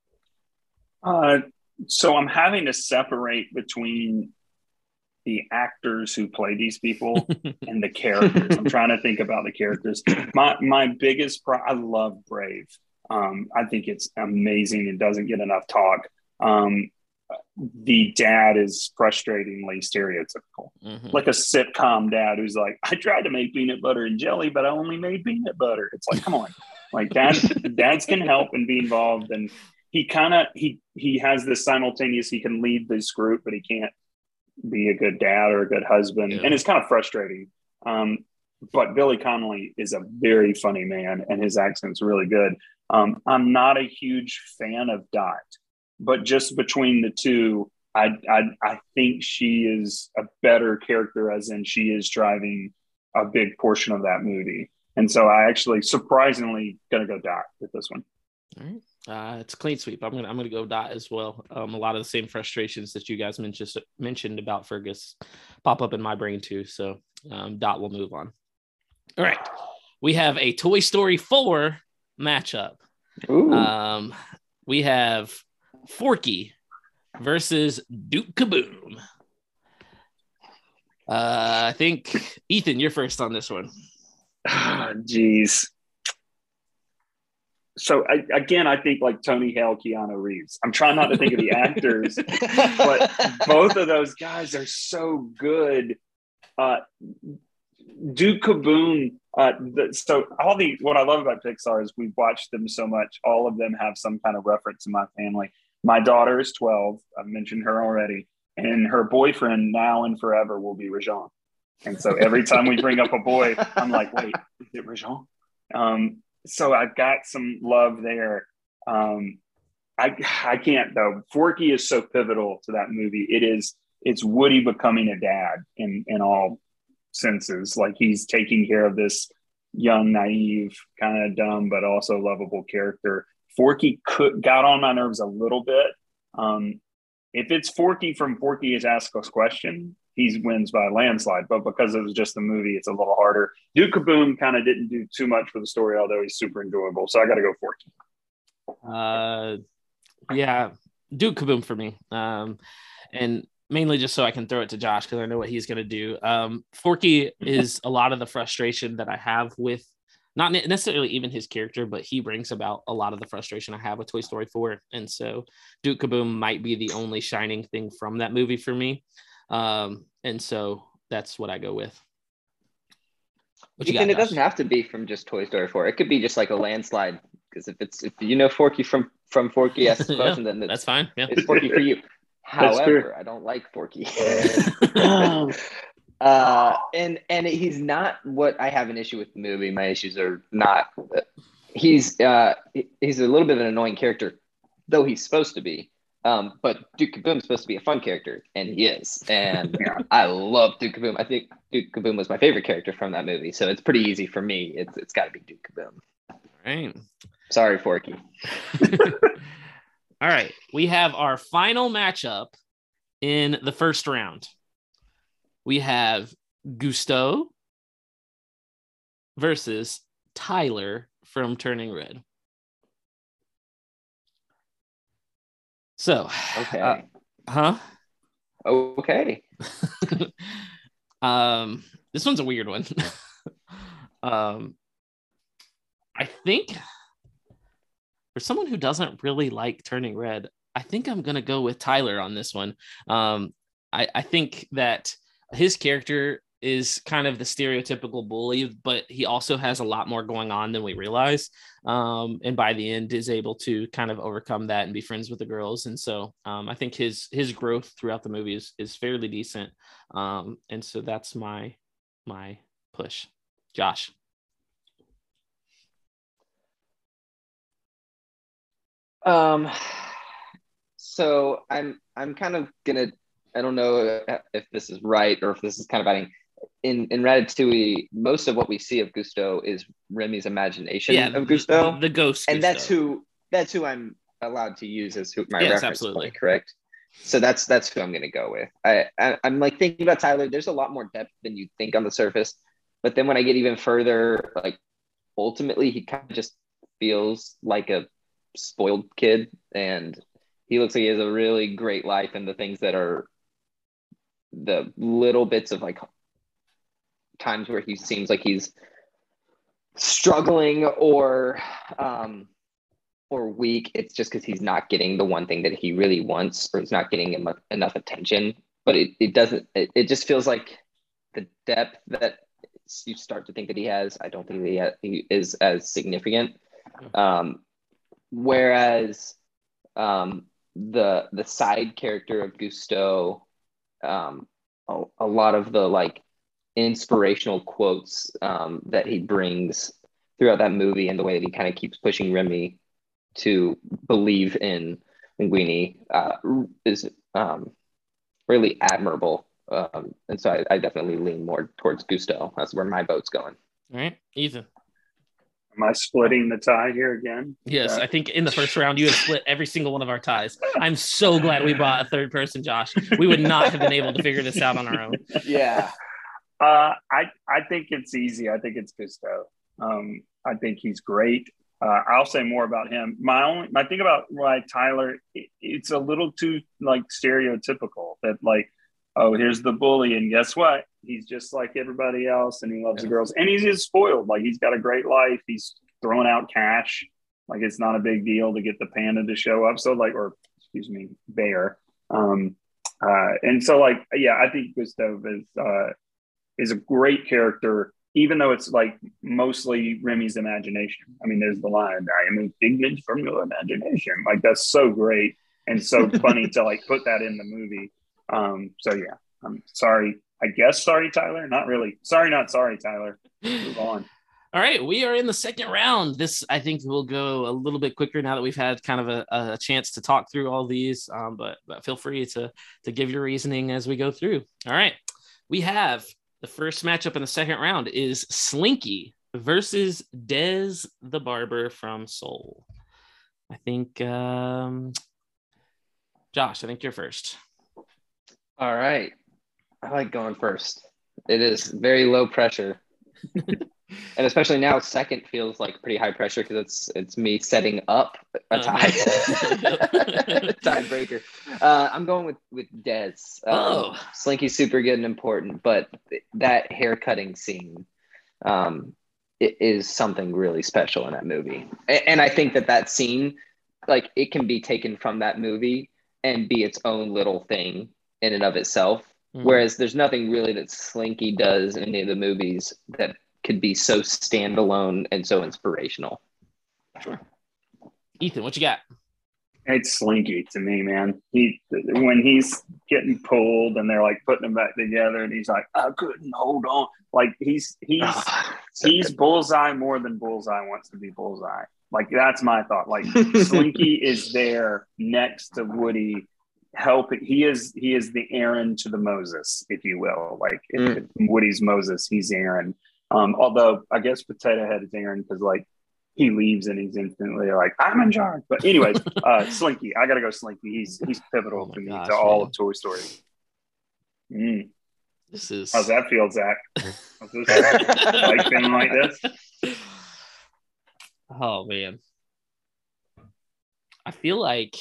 S3: Uh, so I'm having to separate between the actors who play these people and the characters. I'm trying to think about the characters. My my biggest pro- I love Brave. Um, I think it's amazing and doesn't get enough talk. Um, the dad is frustratingly stereotypical, mm-hmm. like a sitcom dad who's like, I tried to make peanut butter and jelly, but I only made peanut butter. It's like, come on, like dads, dads can help and be involved. And he kind of, he, he has this simultaneous, he can lead this group, but he can't be a good dad or a good husband. Yeah. And it's kind of frustrating. Um, but Billy Connolly is a very funny man and his accent's really good. Um, I'm not a huge fan of Dot, but just between the two, I, I I think she is a better character, as in she is driving a big portion of that movie. And so I actually surprisingly gonna go Dot with this one.
S1: All right. Uh, it's a clean sweep. I'm gonna I'm gonna go Dot as well. Um, a lot of the same frustrations that you guys mentioned mentioned about Fergus pop up in my brain too. So um, Dot will move on. All right. We have a Toy Story four matchup.
S2: Ooh.
S1: Um, we have Forky versus Duke Kaboom. Uh, I think Ethan, you're first on this one.
S3: Jeez. So I, again, I think like Tony Hale, Keanu Reeves. I'm trying not to think of the actors, but both of those guys are so good. Uh, Duke Kaboom. Uh, the, so all the what I love about Pixar is we've watched them so much. All of them have some kind of reference in my family. My daughter is twelve. I've mentioned her already, and her boyfriend now and forever will be Rajon. And so every time we bring up a boy, I'm like, wait, is it Rajon? Um, so I've got some love there. Um, I I can't though. Forky is so pivotal to that movie. It is. It's Woody becoming a dad in in all senses. Like he's taking care of this young, naive, kind of dumb, but also lovable character. Forky could got on my nerves a little bit. Um, if it's Forky from Forky is Ask Us Question, he wins by a landslide. But because it was just the movie, it's a little harder. Duke Kaboom kind of didn't do too much for the story, although he's super enjoyable. So I got to go Forky.
S1: Uh, yeah, Duke Kaboom for me. Um, and mainly just so I can throw it to Josh because I know what he's going to do. Um, Forky is a lot of the frustration that I have with not necessarily even his character, but he brings about a lot of the frustration I have with Toy Story four. And so Duke Kaboom might be the only shining thing from that movie for me. Um, and so that's what I go with.
S2: What you, you think it doesn't have to be from just Toy Story four. It could be just like a landslide. Because if it's if you know Forky from from Forky Asks the Question, yeah, then it's,
S1: that's fine. Yeah.
S2: It's Forky for you. However, I don't like Forky. um, Uh, and and he's not what I have an issue with the movie. My issues are not. He's uh he's a little bit of an annoying character, though he's supposed to be. Um, but Duke Kaboom's supposed to be a fun character, and he is. And
S3: Yeah.
S2: I love Duke Kaboom. I think Duke Kaboom was my favorite character from that movie, so it's pretty easy for me. It's it's got to be Duke Kaboom.
S1: All right.
S2: Sorry, Forky.
S1: All right. We have our final matchup in the first round. We have Gusteau versus Tyler from Turning Red. So,
S2: Okay.
S1: uh, huh?
S2: Okay.
S1: um, this one's a weird one. um, I think for someone who doesn't really like Turning Red, I think I'm gonna go with Tyler on this one. Um, I, I think that his character is kind of the stereotypical bully, but he also has a lot more going on than we realize. Um, and by the end is able to kind of overcome that and be friends with the girls. And so um, I think his his growth throughout the movie is, is fairly decent. Um, and so that's my my push. Josh.
S2: Um, so I'm I'm kind of gonna I don't know if this is right or if this is kind of adding in in Ratatouille. Most of what we see of Gusteau is Remy's imagination
S1: Yeah,
S2: of
S1: the,
S2: Gusteau,
S1: the, the ghost,
S2: and
S1: Gusteau.
S2: that's who that's who I'm allowed to use as who my
S1: Yes,
S2: reference
S1: absolutely.
S2: point. Correct. So that's that's who I'm gonna go with. I, I I'm like thinking about Tyler. There's a lot more depth than you think on the surface, but then when I get even further, like ultimately he kind of just feels like a spoiled kid, and he looks like he has a really great life, and the things that are the little bits of like times where he seems like he's struggling or um or weak, it's just because he's not getting the one thing that he really wants, or he's not getting enough, enough attention. But it, it doesn't it, it just feels like the depth that you start to think that he has, I don't think that he, ha- he is as significant. Um, whereas um, the the side character of Gusteau, um, a, a lot of the like inspirational quotes um, that he brings throughout that movie, and the way that he kind of keeps pushing Remy to believe in Linguini uh, is um, really admirable. Um, and so I, I definitely lean more towards Gusteau. That's where my vote's going.
S1: All right, Ethan.
S3: Am I splitting the tie here again?
S1: Yes,
S3: Uh,
S1: I think in the first round you have split every single one of our ties. I'm so glad we brought a third person, Josh. We would not have been able to figure this out on our own.
S2: Yeah.
S3: Uh, I I think it's easy. I think it's Gusteau. Um, I think he's great. Uh, I'll say more about him. My only my thing about why Tyler, it, it's a little too like stereotypical that like, oh, here's the bully, and guess what? He's just like everybody else, and he loves
S1: Yeah.
S3: the girls, and he's just spoiled. Like he's got a great life. He's throwing out cash. Like it's not a big deal to get the panda to show up. So like, or excuse me, bear. Um, uh, and so like, yeah, I think Gusteau is uh, is a great character, even though it's like mostly Remy's imagination. I mean, there's the line, I am a figment from your imagination. Like that's so great and so funny to like put that in the movie. Um, so yeah, I'm sorry. I guess sorry, Tyler. Not really. Sorry, not sorry, Tyler. Move on.
S1: All right, we are in the second round. This, I think, will go a little bit quicker now that we've had kind of a, a chance to talk through all these. Um, but but feel free to to give your reasoning as we go through. All right, we have the first matchup in the second round is Slinky versus Dez the Barber from Soul. I think, um, Josh, I think you're first.
S2: All right. I like going first. It is very low pressure. And especially now, second feels like pretty high pressure because it's it's me setting up a tie.
S1: Uh-huh.
S2: Tiebreaker. Uh, I'm going with with Dez. Um,
S1: Oh.
S2: Slinky's super good and important, but that haircutting scene um, it is something really special in that movie. And, and I think that that scene, like, it can be taken from that movie and be its own little thing in and of itself.
S1: Mhm.
S2: Whereas there's nothing really that Slinky does in any of the movies that could be so standalone and so inspirational.
S1: Sure. Ethan, what you got?
S3: It's Slinky to me, man. He when he's getting pulled and they're like putting him back together, and he's like, I couldn't hold on. Like he's he's
S2: Oh, so
S3: he's
S2: good.
S3: Bullseye more than Bullseye wants to be Bullseye. Like that's my thought. Like Slinky is there next to Woody, helping. He is he is the Aaron to the Moses, if you will. Like
S2: Mm.
S3: if Woody's Moses, he's Aaron. Um, although I guess Potato Head is Aaron because like he leaves and he's instantly like, I'm in charge. But anyways, uh, Slinky, I gotta go Slinky. He's he's pivotal
S1: Oh my
S3: to me
S1: gosh,
S3: to all
S1: man.
S3: of Toy Story. Mm.
S1: This is
S3: How's that feel, Zach? How's this like feeling like this?
S1: Oh man. I feel like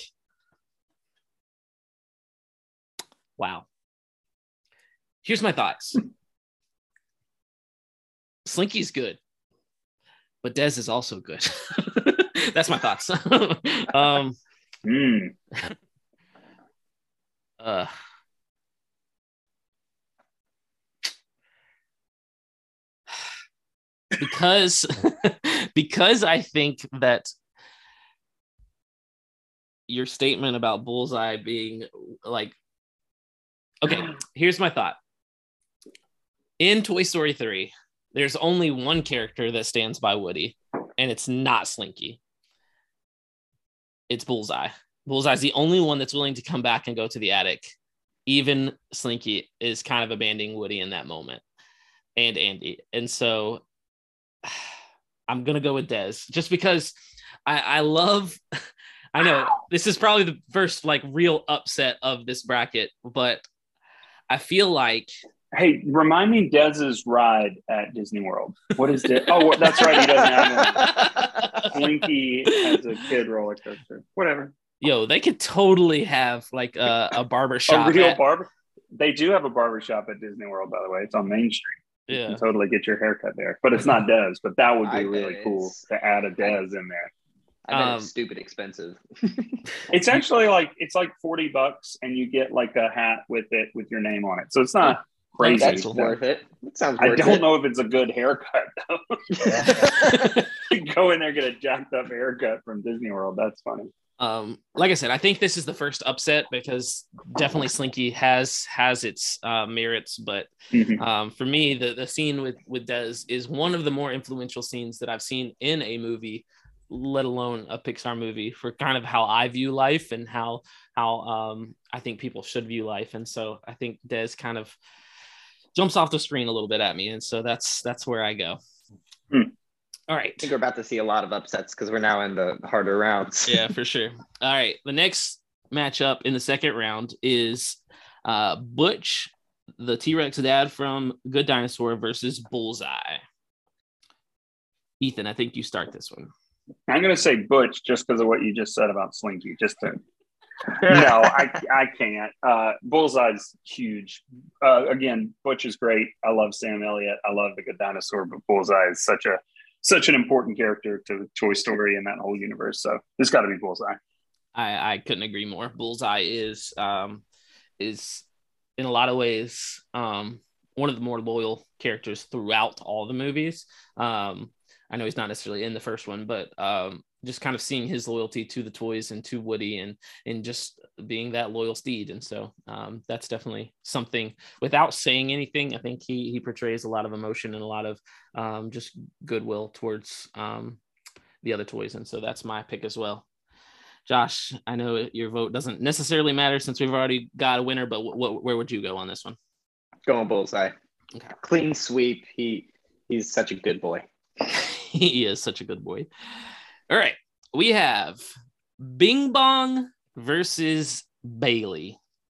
S1: wow. Here's my thoughts. Slinky's good, but Dez is also good. That's my thoughts. um
S3: Mm.
S1: uh because because I think that your statement about Bullseye being like, okay, here's my thought. In Toy Story three, there's only one character that stands by Woody, and it's not Slinky. It's Bullseye. Bullseye's the only one that's willing to come back and go to the attic. Even Slinky is kind of abandoning Woody in that moment, and Andy. And so I'm going to go with Dez just because I, I love, I know this is probably the first like real upset of this bracket, but I feel like.
S3: Hey, remind me Dez's ride at Disney World. What is it? Oh, that's right. He doesn't have one. Slinky has a kid roller coaster. Whatever.
S1: Yo, they could totally have like a, a barber shop.
S3: A real
S1: at,
S3: barber. They do have a barber shop at Disney World, by the way. It's on Main Street. You
S1: yeah.
S3: can totally get your haircut there. But it's not Dez. But that would be
S2: I
S3: really
S2: bet
S3: cool
S2: it's-
S3: to add a Dez in there.
S2: I bet
S1: Um,
S2: it's stupid expensive.
S3: It's actually like it's like forty bucks, and you get like a hat with it with your name on it. So it's not crazy.
S2: That's
S1: cool.
S2: worth it. That sounds
S3: I
S2: worth
S3: don't
S2: it.
S3: know if it's a good haircut though. Go in there, get a jacked up haircut from Disney World. That's funny.
S1: Um, like I said, I think this is the first upset because definitely Slinky has has its uh, merits, but
S3: Mhm.
S1: um, for me, the the scene with with Dez is one of the more influential scenes that I've seen in a movie, let alone a Pixar movie, for kind of how I view life and how how um, I think people should view life. And so I think Dez kind of jumps off the screen a little bit at me, and so that's that's where I go.
S3: Hmm.
S1: All right.
S2: I think we're about to see a lot of upsets because we're now in the harder rounds.
S1: Yeah, for sure. All right. The next matchup in the second round is uh, Butch, the T-Rex dad from Good Dinosaur, versus Bullseye. Ethan, I think you start this one.
S3: I'm going to say Butch just because of what you just said about Slinky. Just to no, I I can't. Uh, Bullseye's huge. Uh, again, Butch is great. I love Sam Elliott. I love the Good Dinosaur, but Bullseye is such a such an important character to Toy Story and that whole universe. So it's got to be Bullseye.
S1: I, I couldn't agree more. Bullseye is um, is in a lot of ways um, one of the more loyal characters throughout all the movies. Um, I know he's not necessarily in the first one, but um, just kind of seeing his loyalty to the toys and to Woody and and just being that loyal steed. And so um, that's definitely something, without saying anything, I think he he portrays a lot of emotion and a lot of um, just goodwill towards um, the other toys. And so that's my pick as well. Josh, I know your vote doesn't necessarily matter since we've already got a winner, but w- w- where would you go on this one?
S2: Going Bullseye.
S1: Okay.
S2: Clean sweep. He he's such a good boy.
S1: He is such a good boy. All right. We have Bing Bong versus Bailey.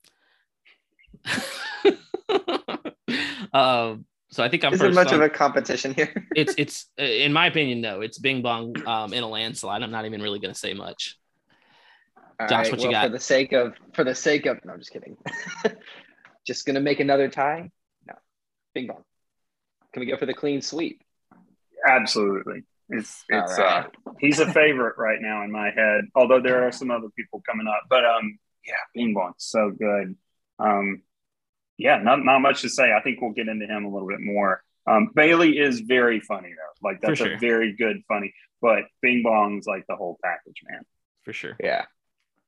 S1: um, so I think I'm
S2: Is there
S1: first
S2: much
S1: on-
S2: of a competition here?
S1: it's it's uh, in my opinion, no. It's Bing Bong um, in a landslide. I'm not even really going to say much.
S2: All
S1: Josh,
S2: right,
S1: what you
S2: well,
S1: got?
S2: For the sake of for the sake of no, I'm just kidding. Just gonna make another tie? No. Bing Bong. Can we go for the clean sweep?
S3: Absolutely. It's it's
S2: All right.
S3: uh he's a favorite right now in my head. Although there are some other people coming up, but um yeah, Bing Bong's so good. Um yeah, not not much to say. I think we'll get into him a little bit more. Um, Bailey is very funny though. Like that's
S1: For sure.
S3: a very good funny. But Bing Bong's like the whole package, man.
S1: For sure.
S2: Yeah.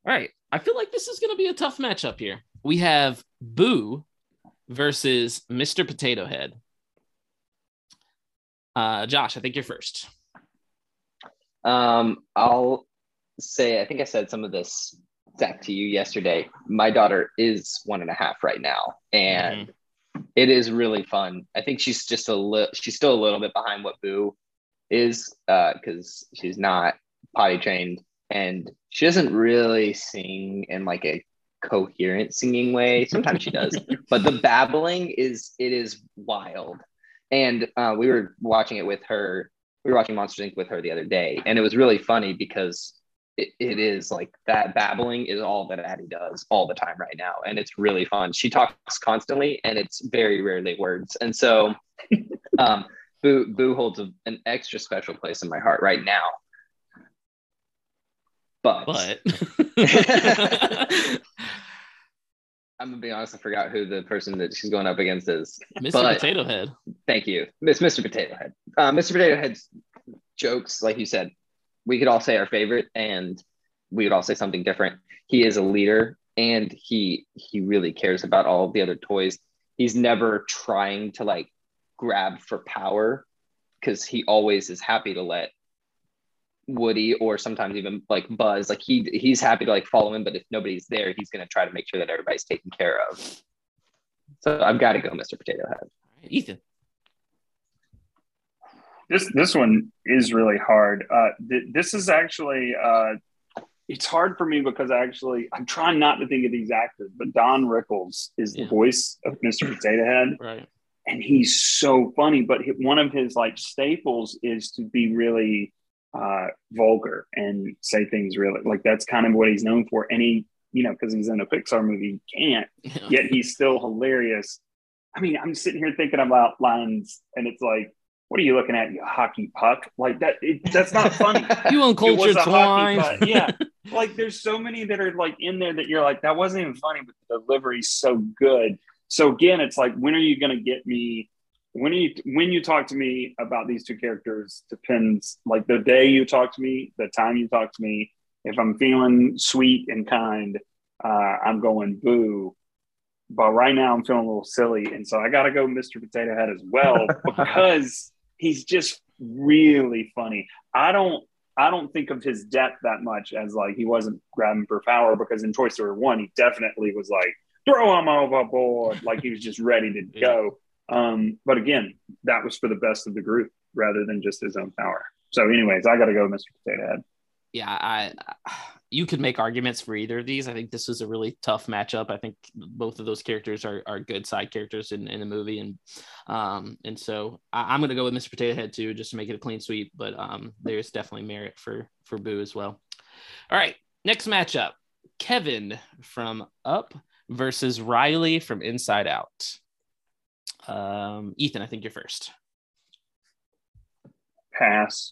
S1: All right. I feel like this is going to be a tough matchup here. We have Boo versus Mister Potato Head. Uh, Josh, I think you're first.
S2: Um, I'll say, I think I said some of this, Zach, to you yesterday. My daughter is one and a half right now, and mm-hmm. it is really fun. I think she's just a little, she's still a little bit behind what Boo is, uh, because she's not potty trained, and she doesn't really sing in like a coherent singing way. Sometimes she does, but the babbling is, it is wild. And uh, we were watching it with her. We were watching Monsters Incorporated with her the other day, and it was really funny because it, it is like that babbling is all that Addie does all the time right now. And it's really fun. She talks constantly, and it's very rarely words. And so um, Boo, Boo holds a, an extra special place in my heart right now. But,
S1: but.
S2: I'm gonna be honest, I forgot who the person that she's going up against is.
S1: Mister But, Potato Head.
S2: Thank you. Miss Mister Potato Head. Uh, Mister Potato Head's jokes, like you said, we could all say our favorite, and we would all say something different. He is a leader, and he he really cares about all of the other toys. He's never trying to like grab for power, because he always is happy to let Woody, or sometimes even like Buzz, like he he's happy to like follow him, but if nobody's there, he's going to try to make sure that everybody's taken care of. So I've got to go Mister Potato Head.
S1: Ethan.
S3: This this one is really hard. Uh, th- this is actually uh, it's hard for me because actually I'm trying not to think of these actors, but Don Rickles is yeah. the voice of Mister Potato Head,
S1: right?
S3: And he's so funny. But one of his like staples is to be really uh vulgar and say things really like that's kind of what he's known for. And he, you know, because he's in a Pixar movie, he can't yeah. yet he's still hilarious. I mean, I'm sitting here thinking about lines, and it's like, what are you looking at, you hockey puck? Like that it, that's not funny.
S1: You uncultured swine.
S3: Yeah, like there's so many that are like in there that you're like, that wasn't even funny, but the delivery's so good. So again, it's like, when are you going to get me When you when you talk to me about these two characters depends, like the day you talk to me, the time you talk to me. If I'm feeling sweet and kind, uh, I'm going Boo. But right now I'm feeling a little silly, and so I got to go Mister Potato Head as well because he's just really funny. I don't I don't think of his depth that much as like he wasn't grabbing for power, because in Toy Story one he definitely was like, throw him overboard, like he was just ready to go. Um, but again, that was for the best of the group rather than just his own power. So anyways, I got to go Mister Potato Head.
S1: Yeah, I, you could make arguments for either of these. I think this was a really tough matchup. I think both of those characters are, are good side characters in, in the movie. And, um, and so I, I'm going to go with Mister Potato Head too, just to make it a clean sweep, but, um, there's definitely merit for, for Boo as well. All right, next matchup, Kevin from Up versus Riley from Inside Out. Um, Ethan, I think you're first.
S3: Pass.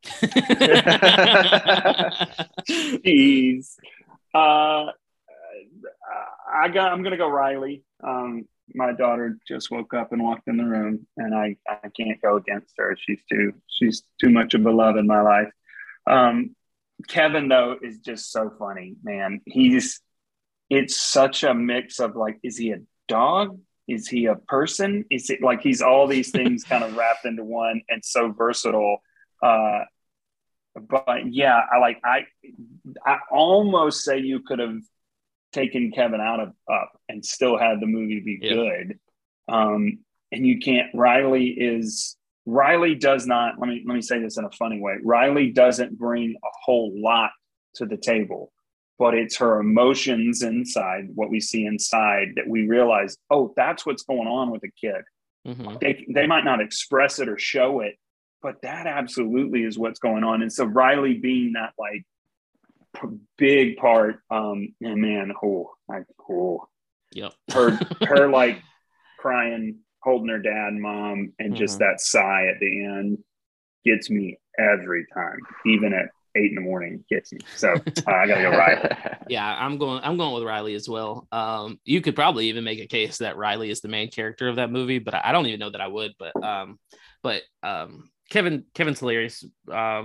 S3: Jeez. Uh, I got. I'm gonna go Riley. Um, my daughter just woke up and walked in the room, and I, I can't go against her. She's too. She's too much of a love in my life. Um, Kevin though is just so funny, man. He's. It's such a mix of like, is he a dog? Is he a person? Is it like he's all these things kind of wrapped into one, and so versatile? Uh, but yeah, I like I I almost say you could have taken Kevin out of Up and still had the movie be yep. good. Um, and you can't. Riley is Riley does not. Let me let me say this in a funny way. Riley doesn't bring a whole lot to the table. But it's her emotions inside, what we see inside, that we realize, oh, that's what's going on with a kid. Mm-hmm. They they might not express it or show it, but that absolutely is what's going on. And so Riley being that like p- big part, um, and man, oh, I, oh,
S1: yep.
S3: her her like crying, holding her dad and mom, and mm-hmm. just that sigh at the end gets me every time, even at eight in the morning gets me. So uh, I gotta go Riley.
S1: Yeah, I'm going. I'm going with Riley as well. Um, you could probably even make a case that Riley is the main character of that movie, but I don't even know that I would. But um, but um, Kevin Kevin's hilarious. Um,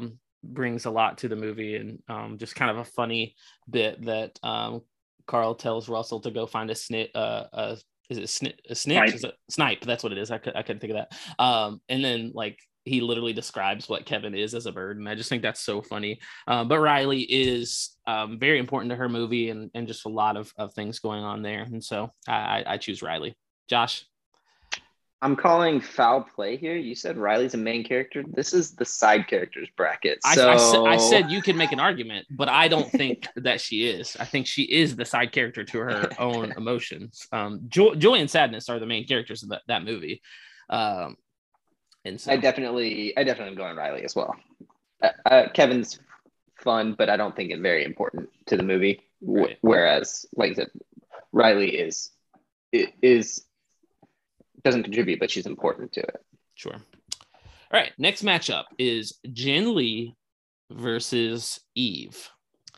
S1: brings a lot to the movie, and um, just kind of a funny bit that um, Carl tells Russell to go find a snit, uh, uh, is it sni- a snitch?
S3: Snipe.
S1: Is it snipe? That's what it is. I, could, I couldn't think of that. Um, and then like he literally describes what Kevin is as a bird, and I just think that's so funny. Um, but Riley is um, very important to her movie, and, and just a lot of, of things going on there. And so I, I choose Riley. Josh?
S2: I'm calling foul play here. You said Riley's a main character. This is the side characters bracket. So
S1: I, I, sa- I said you could make an argument, but I don't think that she is. I think she is the side character to her own emotions. Um, joy, joy and sadness are the main characters of that, that movie. Um, and so
S2: I definitely, I definitely am going Riley as well. Uh, uh, Kevin's fun, but I don't think it's very important to the movie. W-
S1: Right.
S2: Whereas, like I said, Riley is is doesn't contribute, but she's important to it.
S1: Sure. All right. Next matchup is Jen Lee versus Eve.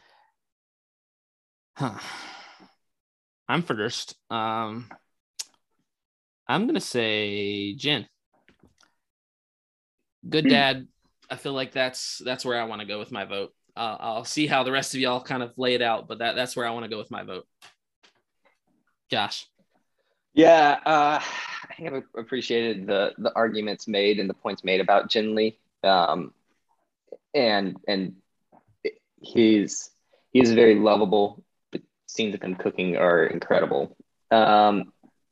S1: Huh. I'm first. Um, I'm going to say Jen. Good dad. I feel like that's that's where I want to go with my vote. Uh, I'll see how the rest of y'all kind of lay it out, but that, that's where I want to go with my vote. Josh.
S2: Yeah, uh, I think I've appreciated the the arguments made and the points made about Jin Lee, um, and and he's he's very lovable. The scenes of him cooking are incredible, um,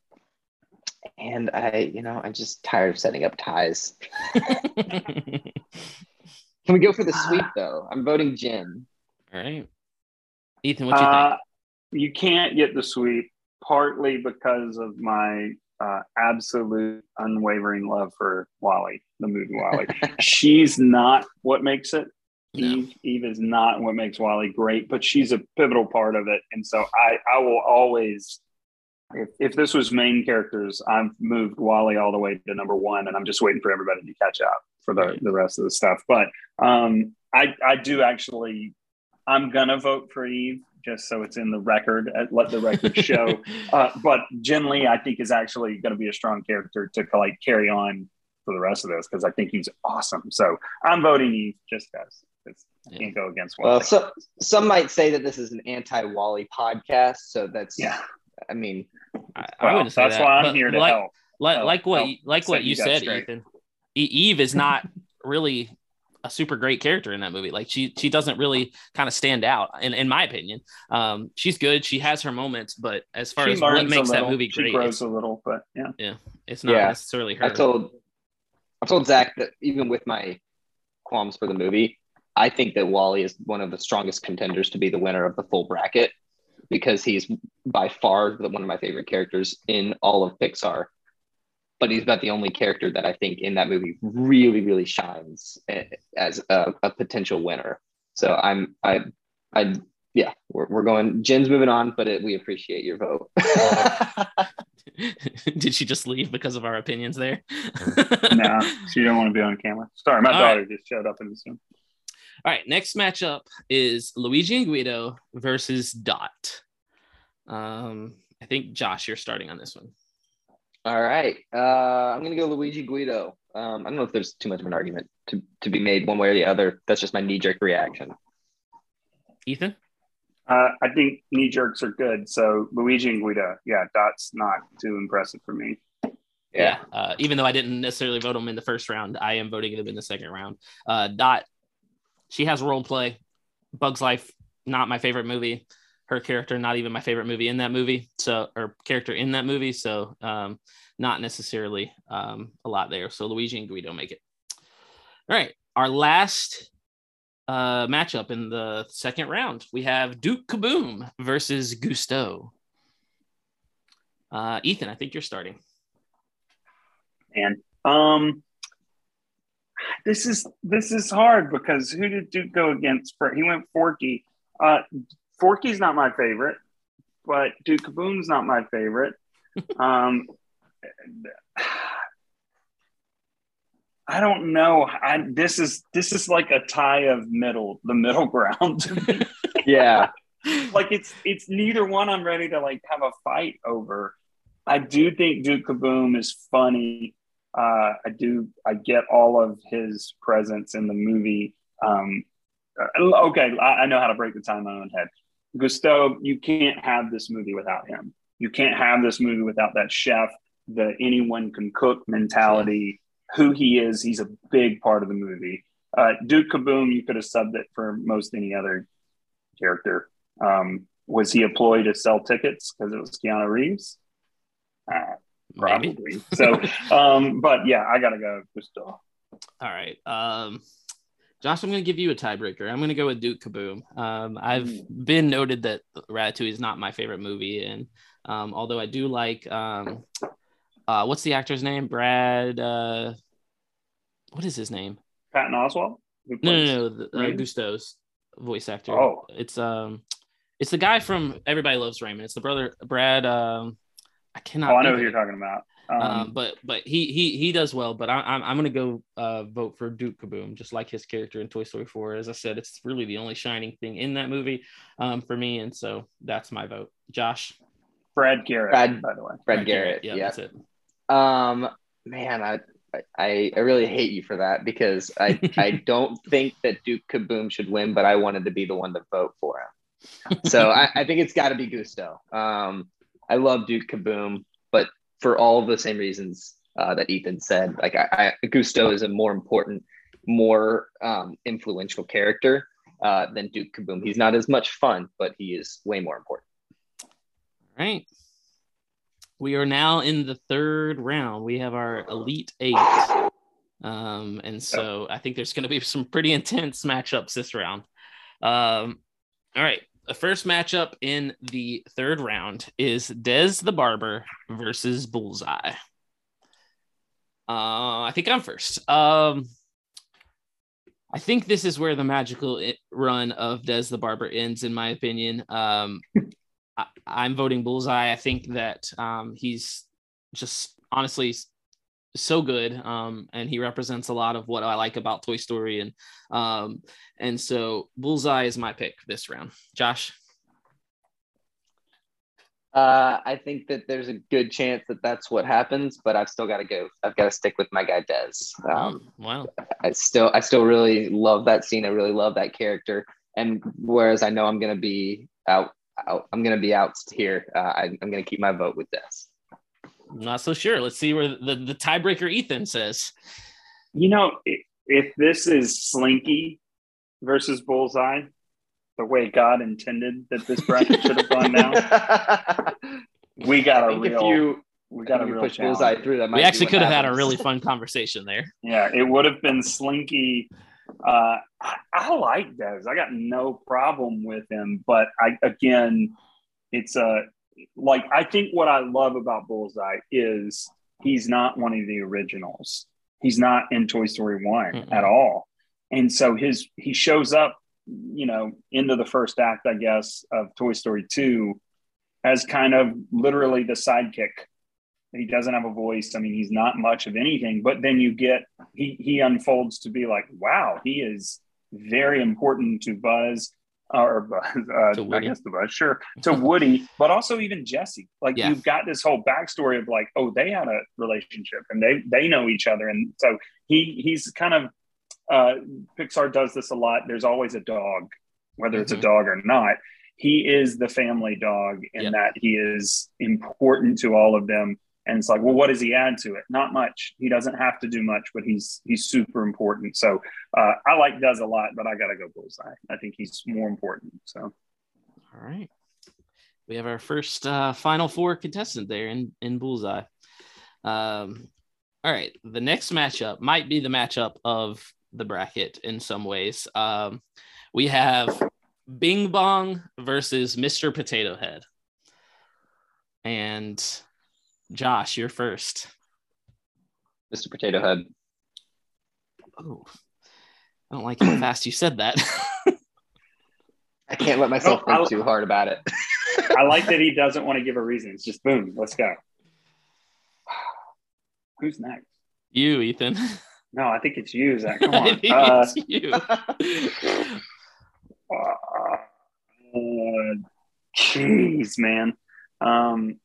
S2: and I you know I'm just tired of setting up ties. Can we go for the sweep though? I'm voting Jin.
S1: All right, Ethan, what do you
S3: Uh,
S1: think?
S3: you can't get the sweep, partly because of my uh, absolute unwavering love for Wally, the movie Wally. She's not what makes it.
S1: No.
S3: Eve, Eve is not what makes Wally great, but she's a pivotal part of it. And so I, I will always, if, if this was main characters, I've moved Wally all the way to number one, and I'm just waiting for everybody to catch up for the,
S1: Right.
S3: the rest of the stuff. But um, I, I do actually, I'm going to vote for Eve, just so it's in the record, let the record show. Uh, but Jin Lee, I think, is actually going to be a strong character to like carry on for the rest of this, because I think he's awesome. So I'm voting Eve just because
S1: Yeah.
S3: can't go against Wally.
S2: Well, so, some might say that this is an anti-Wally podcast, so that's
S3: Yeah.
S2: I mean,
S1: I, I
S3: Well,
S1: wouldn't say
S3: that's
S1: that.
S3: why I'm
S1: but
S3: here to
S1: like,
S3: help.
S1: Like,
S3: help-
S1: like what
S3: help
S1: like
S3: set
S1: what you
S3: you guys
S1: said,
S3: straight.
S1: Ethan. E- Eve is not really a super great character in that movie. Like she she doesn't really kind of stand out in, in my opinion. Um, she's good. She has her moments, but as far
S3: She
S1: as what
S3: learns a
S1: makes that
S3: little.
S1: movie
S3: She
S1: great,
S3: grows
S1: it's,
S3: a little, but yeah.
S1: yeah, it's not
S2: Yeah.
S1: necessarily her.
S2: I told I told Zach that even with my qualms for the movie, I think that Wally is one of the strongest contenders to be the winner of the full bracket, because he's by far the, one of my favorite characters in all of Pixar. But he's about the only character that I think in that movie really, really shines as a, a potential winner. So I'm, I, I, yeah, we're, we're going. Jen's moving on, but it, we appreciate your vote.
S1: Did she just leave because of our opinions there?
S3: No, she don't want to be on camera. Sorry, my
S1: All
S3: daughter
S1: right.
S3: just showed up in this room.
S1: All right, next matchup is Luigi and Guido versus Dot. Um, I think Josh, you're starting on this one.
S2: All right. Uh, I'm going to go Luigi Guido. Um, I don't know if there's too much of an argument to, to be made one way or the other. That's just my knee-jerk reaction.
S1: Ethan?
S3: Uh, I think knee jerks are good. So Luigi and Guido, yeah, Dot's not too impressive for me.
S1: Yeah. Uh, even though I didn't necessarily vote him in the first round, I am voting him in the second round. Uh, Dot, she has role play. Bug's Life, not my favorite movie. Her character, not even my favorite movie in that movie. So, or character in that movie. So, um, not necessarily um, a lot there. So Luigi and Guido make it. All right. Our last uh, matchup in the second round, we have Duke Kaboom versus Gusteau. Uh, Ethan, I think you're starting.
S3: And um, this is this is hard because who did Duke go against? For he went Forky. Uh, Forky's not my favorite, but Duke Kaboom's not my favorite. Um, I don't know. I, this is this is like a tie of middle, the middle ground to me.
S2: Yeah.
S3: Like it's it's neither one I'm ready to like have a fight over. I do think Duke Kaboom is funny. Uh, I do. I get all of his presence in the movie. Um, uh, okay, I, I know how to break the tie in my own head. Gusteau, you can't have this movie without him. You can't have this movie without that chef, the anyone can cook mentality. Yeah. Who he is, he's a big part of the movie. Uh, Duke Kaboom, you could have subbed it for most any other character. Um, was he a ploy to sell tickets because it was Keanu Reeves? Uh, probably. So, um, but yeah, I gotta go Gusteau.
S1: All right. Um, Josh, I'm going to give you a tiebreaker. I'm going to go with Duke Kaboom. Um, I've mm. been noted that Ratatouille is not my favorite movie. And um, although I do like, um, uh, what's the actor's name? Brad, uh, what is his name?
S3: Patton Oswalt?
S1: No, no, no. The, uh, Gusteau's voice actor.
S3: Oh.
S1: It's, um, it's the guy from Everybody Loves Raymond. It's the brother, Brad. Um, I cannot.
S3: Oh, I know who you're talking about.
S1: Um, um, but but he he he does well. But I, I'm I'm gonna go uh, vote for Duke Kaboom, just like his character in Toy Story four. As I said, it's really the only shining thing in that movie um, for me, and so that's my vote. Josh,
S3: Brad Garrett,
S2: Brad,
S3: by the way,
S2: Brad, Brad Garrett.
S1: Yeah,
S2: yep.
S1: that's it.
S2: Um, man, I, I I really hate you for that because I I don't think that Duke Kaboom should win, but I wanted to be the one to vote for him. So I, I think it's got to be Gusteau. Um, I love Duke Kaboom, but for all the same reasons uh, that Ethan said, like I, I Gusteau is a more important, more um, influential character uh, than Duke Kaboom. He's not as much fun, but he is way more important.
S1: All right. We are now in the third round. We have our Elite Eight. Um, and so I think there's going to be some pretty intense matchups this round. Um, all right. The first matchup in the third round is Dez the Barber versus Bullseye. Uh, I think I'm first. Um, I think this is where the magical run of Dez the Barber ends, in my opinion. Um, I, I'm voting Bullseye. I think that um, he's just honestly so good, um, and he represents a lot of what I like about Toy Story, and um, and so Bullseye is my pick this round. Josh,
S2: uh, I think that there's a good chance that that's what happens, but I've still got to go. I've got to stick with my guy Dez. Um,
S1: oh, wow,
S2: I still I still really love that scene. I really love that character, and whereas I know I'm going to be out, out, I'm going to be out here. Uh, I, I'm going to keep my vote with Dez.
S1: I'm not so sure. Let's see where the, the tiebreaker Ethan says.
S3: You know, if, if this is Slinky versus Bullseye, the way God intended that this bracket should have gone down, we got a real.
S2: You,
S3: we got a real
S2: push Bullseye through. That
S1: we actually could have had a really fun conversation there.
S3: Yeah, it would have been Slinky. Uh, I, I like Dez. I got no problem with him, but I again, it's a. Like, I think what I love about Bullseye is he's not one of the originals. He's not in Toy Story one mm-hmm. at all. And so his he shows up, you know, into the first act, I guess, of Toy Story two as kind of literally the sidekick. He doesn't have a voice. I mean, he's not much of anything. But then you get, he he unfolds to be like, wow, he is very important to Buzz. Or uh, I guess the Buzz, sure, to Woody, but also even Jesse. Like yeah. You've got this whole backstory of like, oh, they had a relationship and they they know each other, and so he he's kind of uh, Pixar does this a lot. There's always a dog, whether mm-hmm. it's a dog or not. He is the family dog in yep. that he is important to all of them. And it's like, well, what does he add to it? Not much. He doesn't have to do much, but he's he's super important. So uh, I like Dez a lot, but I got to go Bullseye. I think he's more important. So,
S1: all right, we have our first uh, Final Four contestant there in in Bullseye. Um, all right, the next matchup might be the matchup of the bracket in some ways. Um, we have Bing Bong versus Mister Potato Head, and Josh, you're first.
S2: Mister Potato Head.
S1: Oh, I don't like how fast you said that.
S2: I can't let myself oh, think I, too hard about it.
S3: I like that he doesn't want to give a reason. It's just boom, let's go. Who's next?
S1: You, Ethan.
S3: No, I think it's you, Zach. Come on.
S1: I think
S3: uh,
S1: it's you.
S3: Jeez, uh, man. Um,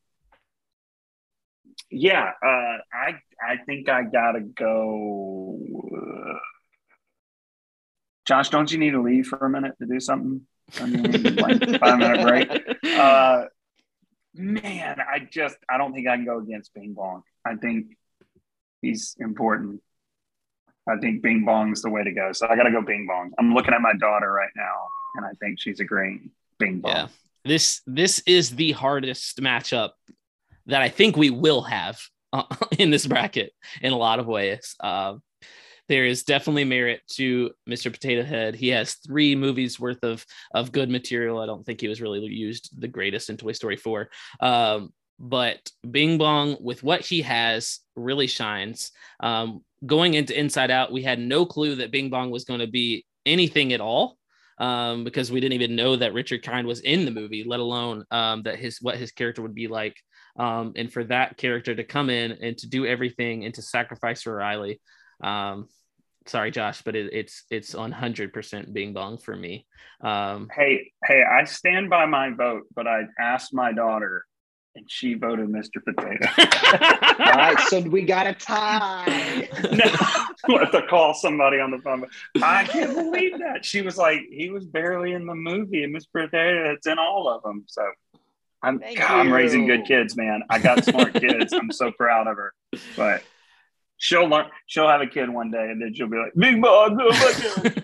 S3: Yeah, uh, I I think I gotta go. Uh, Josh, don't you need to leave for a minute to do something? I mean, like five minute break. Uh, man, I just I don't think I can go against Bing Bong. I think he's important. I think Bing Bong's the way to go. So I got to go Bing Bong. I'm looking at my daughter right now, and I think she's agreeing. Bing Bong.
S1: Yeah, this this is the hardest matchup that I think we will have uh, in this bracket in a lot of ways. Uh, there is definitely merit to Mister Potato Head. He has three movies worth of of good material. I don't think he was really used the greatest in Toy Story four. Um, but Bing Bong, with what he has, really shines. Um, going into Inside Out, we had no clue that Bing Bong was going to be anything at all, um, because we didn't even know that Richard Kind was in the movie, let alone um, that his what his character would be like. Um, and for that character to come in and to do everything and to sacrifice for Riley, um, sorry, Josh, but it, it's it's one hundred percent Bing Bong for me. Um,
S3: hey, hey, I stand by my vote, but I asked my daughter, and she voted Mister Potato.
S2: All right, so we got a tie.
S3: No, we'll have to call somebody on the phone. I can't believe that. She was like, he was barely in the movie, and Mister Potato, it's in all of them. So I'm, God, I'm raising good kids, man. I got smart kids. I'm so proud of her. But she'll learn. She'll have a kid one day, and then she'll be like, "Big Bong, go back."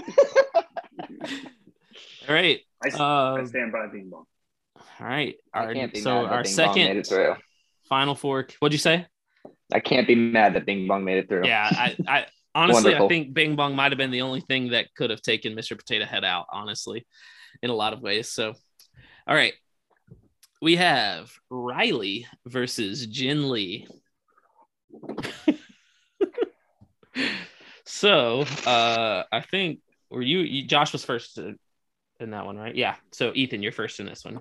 S1: All right,
S3: I,
S1: um,
S3: I stand by Bing Bong.
S1: All right.
S2: I
S1: Our,
S2: can't be
S1: so
S2: mad that
S1: our
S2: Bing Bong
S1: second
S2: made it through.
S1: final four. What'd you say?
S2: I can't be mad that Bing Bong made it through.
S1: Yeah, I, I honestly,
S2: Wonderful.
S1: I think Bing Bong might have been the only thing that could have taken Mister Potato Head out, honestly, in a lot of ways. So, all right. We have Riley versus Jin Lee. So, uh, I think, were you, you, Josh was first in that one, right? Yeah. So, Ethan, you're first in this one.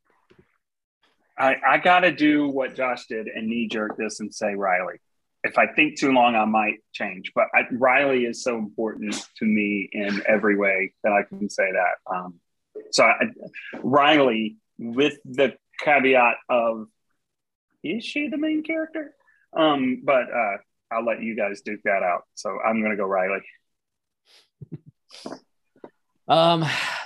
S3: I, I got to do what Josh did and knee jerk this and say Riley. If I think too long, I might change. But I, Riley is so important to me in every way that I can say that. Um, so I, Riley, with the caveat of, is she the main character? Um, but uh, I'll let you guys duke that out. So I'm going to go Riley.
S1: Um,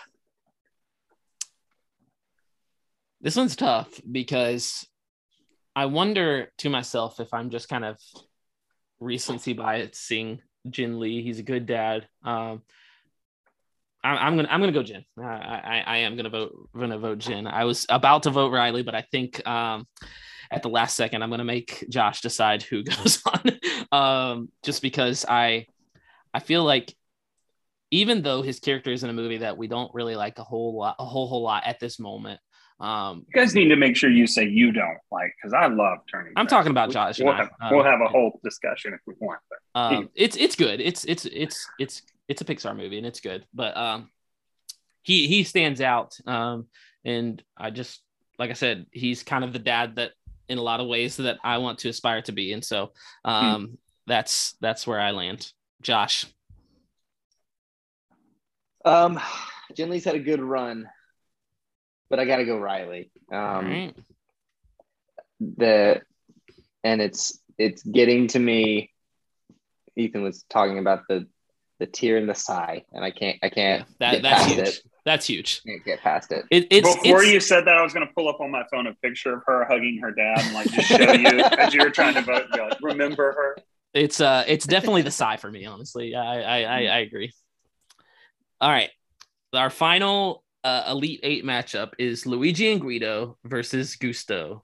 S1: this one's tough because I wonder to myself if I'm just kind of recency biasing Jin Lee. He's a good dad. Um, I, I'm gonna I'm gonna go Jin. I I, I am gonna vote gonna vote Jin. I was about to vote Riley, but I think um, at the last second I'm gonna make Josh decide who goes on. um, just because I I feel like, even though his character is in a movie that we don't really like a whole lot, a whole whole lot at this moment, um,
S3: You guys need to make sure you say you don't like, because I love Turning.
S1: I'm
S3: Red.
S1: talking about Josh.
S3: We'll,
S1: and I.
S3: have,
S1: Um,
S3: we'll have a whole discussion if we want. But
S1: um, it's it's good. It's it's it's it's it's a Pixar movie and it's good. But um, he he stands out, um, and I just, like I said, he's kind of the dad that in a lot of ways that I want to aspire to be, and so um, hmm. that's that's where I land. Josh.
S2: Um, Jin Lee's had a good run, but I got to go Riley. Um,
S1: right.
S2: The and it's it's getting to me. Ethan was talking about the the tear and the sigh, and I can't I can't
S1: yeah, that,
S2: get
S1: that's
S2: past
S1: huge.
S2: it.
S1: That's huge.
S2: Can't get past it.
S1: it it's
S3: Before
S1: it's,
S3: you said that, I was going to pull up on my phone a picture of her hugging her dad and like just show you as you were trying to vote. Be like, remember her?
S1: It's uh, it's definitely the sigh for me. Honestly, I I I, I agree. All right. Our final uh, Elite Eight matchup is Luigi and Guido versus Gusto.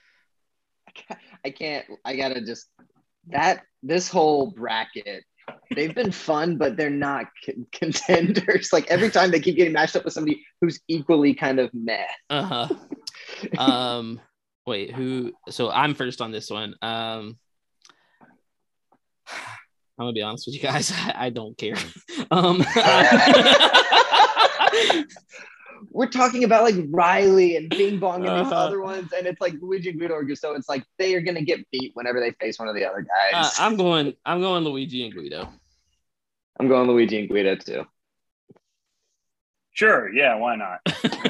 S2: I can't, I gotta just, that, this whole bracket, they've been fun, but they're not c- contenders. Like every time they keep getting matched up with somebody who's equally kind of meh.
S1: Uh-huh. um, wait, who, so I'm first on this one. Um, I'm gonna be honest with you guys. I, I don't care. Um,
S2: We're talking about like Riley and Bing Bong and these
S1: uh,
S2: other ones, and it's like Luigi and Guido or Gusto. It's like they are gonna get beat whenever they face one of the other guys.
S1: Uh, I'm going. I'm going Luigi and Guido.
S2: I'm going Luigi and Guido too.
S3: Sure. Yeah. Why not?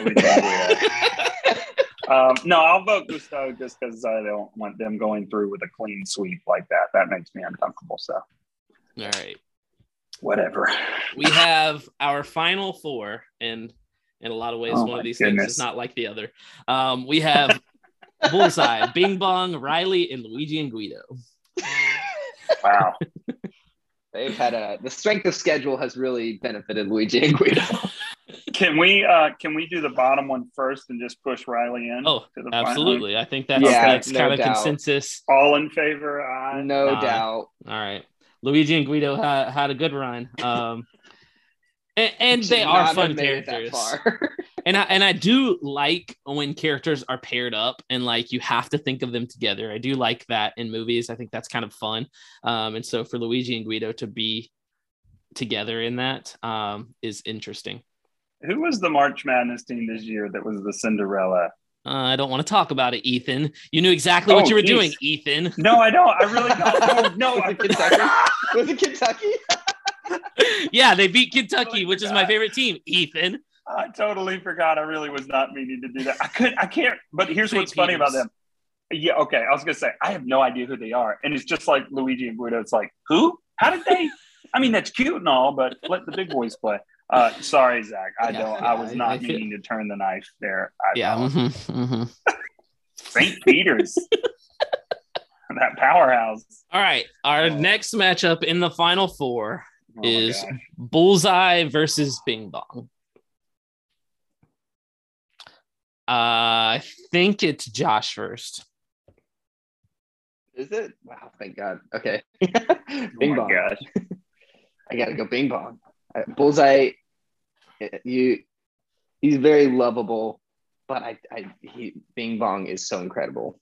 S3: um, no, I'll vote Gusto just because I don't want them going through with a clean sweep like that. That makes me uncomfortable. So.
S1: All right.
S3: Whatever.
S1: We have our final four, and in a lot of ways,
S3: Oh
S1: one of
S3: my
S1: these
S3: goodness.
S1: things is not like the other. Um, we have Bullseye, Bing Bong, Riley, and Luigi and Guido.
S3: Wow.
S2: They've had a the strength of schedule has really benefited Luigi and Guido.
S3: Can we uh can we do the bottom one first and just push Riley in?
S1: Oh,
S3: to the
S1: absolutely.
S3: final?
S1: I think that's,
S2: Yeah,
S1: that's
S2: no
S1: kind of
S2: doubt.
S1: consensus.
S3: All in favor? Aye.
S2: No
S1: Aye.
S2: doubt.
S1: All right. Luigi and Guido had, had a good run. Um, and, and they
S2: Should
S1: are
S2: not
S1: fun
S2: have made it that
S1: characters.
S2: far.
S1: And I and I do like when characters are paired up and like you have to think of them together. I do like that in movies. I think that's kind of fun. Um, and so for Luigi and Guido to be together in that um, is interesting.
S3: Who was the March Madness team this year that was the Cinderella?
S1: Uh, I don't want to talk about it, Ethan. You knew exactly what
S3: Oh,
S1: you were
S3: geez.
S1: doing, Ethan.
S3: No, I don't. I really don't. Oh, no,
S2: Was
S3: I
S2: it Kentucky? Was it Kentucky?
S1: Yeah, they beat Kentucky,
S3: Totally
S1: which is
S3: forgot.
S1: my favorite team, Ethan.
S3: I totally forgot. I really was not meaning to do that. I could. I can't. But here's
S1: Saint
S3: what's funny about
S1: Peter's.
S3: them. Yeah. Okay. I was gonna say I have no idea who they are, and it's just like Luigi and Guido. It's like who? How did they? I mean, that's cute and all, but let the big boys play. Uh, sorry, Zach. I
S1: Yeah,
S3: don't.
S1: yeah,
S3: I was
S1: I-
S3: not
S1: I feel-
S3: meaning to turn the knife there. I
S1: Yeah.
S3: apologize.
S1: mhm, mhm.
S3: Saint Peter's. That powerhouse.
S1: All right. Our
S3: Oh.
S1: next matchup in the final four
S3: Oh my
S1: is
S3: gosh.
S1: Bullseye versus Bing Bong. Uh, I think it's Josh first.
S2: Is it? Wow, thank God. Okay.
S3: Oh
S2: Bing
S3: my
S2: bong.
S3: gosh.
S2: I gotta go bing bong. Uh, Bullseye, you he's very lovable, but I, I he Bing Bong is so incredible.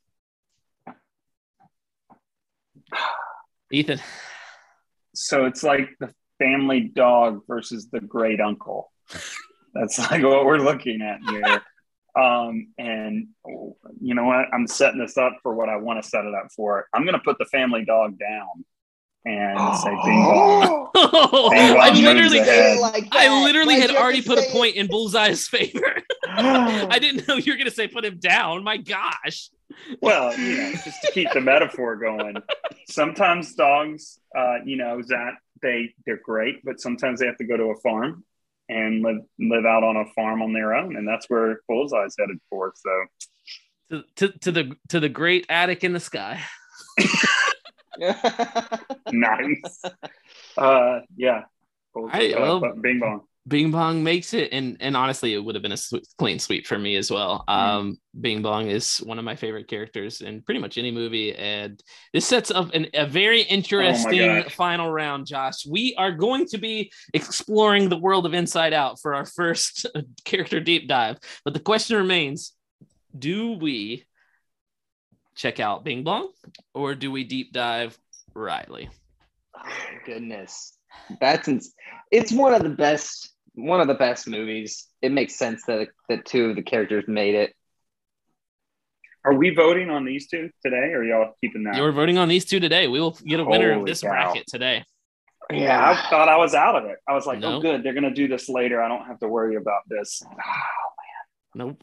S1: Ethan.
S3: So it's like the family dog versus the great uncle. That's like what we're looking at here. Um, and you know what? I'm setting this up for what I want to set it up for. I'm going to put the family dog down and say Bing Bong.
S1: Oh,
S3: Bing Bong
S1: I
S3: moves
S1: literally,
S3: ahead.
S2: Like
S1: I
S2: that.
S1: literally
S2: Why'd
S1: had
S2: you have
S1: already
S2: to
S1: put a
S2: say
S1: point
S2: it?
S1: in Bullseye's favor. I didn't know you were going to say put him down. My gosh.
S3: Well, you know, just to keep the metaphor going. Sometimes dogs, uh, you know, that they they're great, but sometimes they have to go to a farm and live live out on a farm on their own, and that's where Bullseye's headed for. So,
S1: To, to, to the to the great attic in the sky.
S3: nice. Uh, yeah.
S1: I-
S3: Uh,
S1: well,
S3: but Bing Bong.
S1: Bing Bong makes it, and and honestly, it would have been a sw- clean sweep for me as well. Um, Bing Bong is one of my favorite characters in pretty much any movie, and this sets up an, a very interesting
S3: gosh.
S1: final round. Josh, we are going to be exploring the world of Inside Out for our first character deep dive, but the question remains: do we check out Bing Bong, or do we deep dive Riley?
S2: Oh goodness, that's ins- it's one of the best one of the best movies. It makes sense that that two of the characters made it.
S3: Are we voting on these two today, or are y'all keeping that?
S1: You're voting on these two today. We will get a winner of
S3: Holy
S1: this
S3: cow.
S1: bracket today.
S3: Yeah, I thought I was out of it. I was like,
S1: No.
S3: oh, good. They're going to do this later. I don't have to worry about this.
S1: Nope.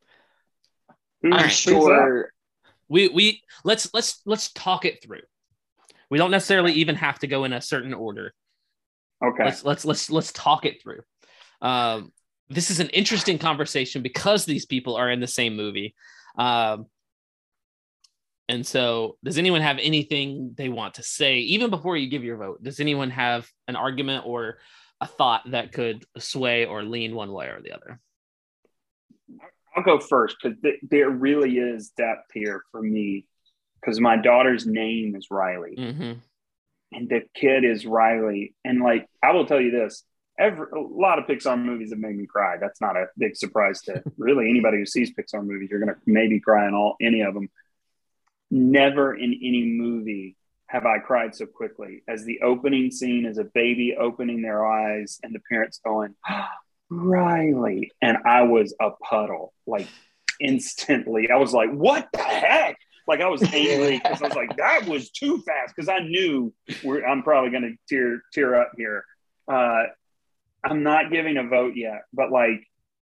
S3: Who's,
S1: All right.
S3: who's
S2: Sure.
S1: We we let's let's let's talk it through. We don't necessarily even have to go in a certain order.
S3: up? Okay.
S1: Let's let's let's let's talk it through. Um, this is an interesting conversation because these people are in the same movie. Um, and so, does anyone have anything they want to say, even before you give your vote? Does anyone have an argument or a thought that could sway or lean one way or the other?
S3: I'll go first because th- there really is depth here for me because my daughter's name is Riley
S1: Mm-hmm.
S3: and the kid is Riley. And like, I will tell you this, every, a lot of Pixar movies have made me cry. That's not a big surprise to really anybody who sees Pixar movies. You're going to maybe cry in all, any of them. Never in any movie have I cried so quickly as the opening scene as a baby opening their eyes and the parents going, Riley. And I was a puddle, like instantly. I was like, what the heck? Like I was angry because I was like, that was too fast because I knew we're, I'm probably going to tear tear up here. Uh, I'm not giving a vote yet, but like,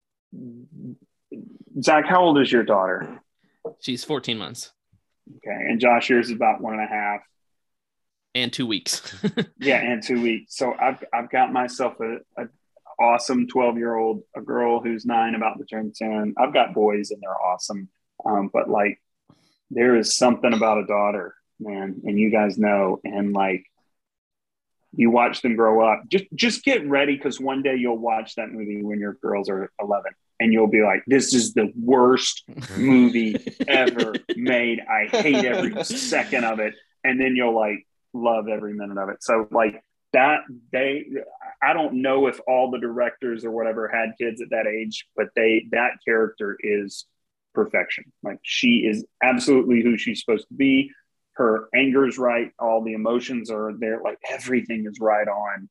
S3: Zach, how old is your daughter?
S1: She's fourteen months.
S3: Okay. And Josh, yours is about one and a half.
S1: and two weeks.
S3: Yeah, and two weeks. So I've I've got myself a, a awesome twelve year old, a girl who's nine, about to turn ten. I've got boys and they're awesome, um, but like there is something about a daughter, man, and you guys know, and like you watch them grow up. Just just get ready, because one day you'll watch that movie when your girls are eleven, and you'll be like, "This is the worst movie ever made. I hate every second of it," and then you'll like love every minute of it. So like that, they, I don't know if all the directors or whatever had kids at that age, but they, that character is perfection. Like she is absolutely who she's supposed to be. Her anger is right. All the emotions are there. Like everything is right on.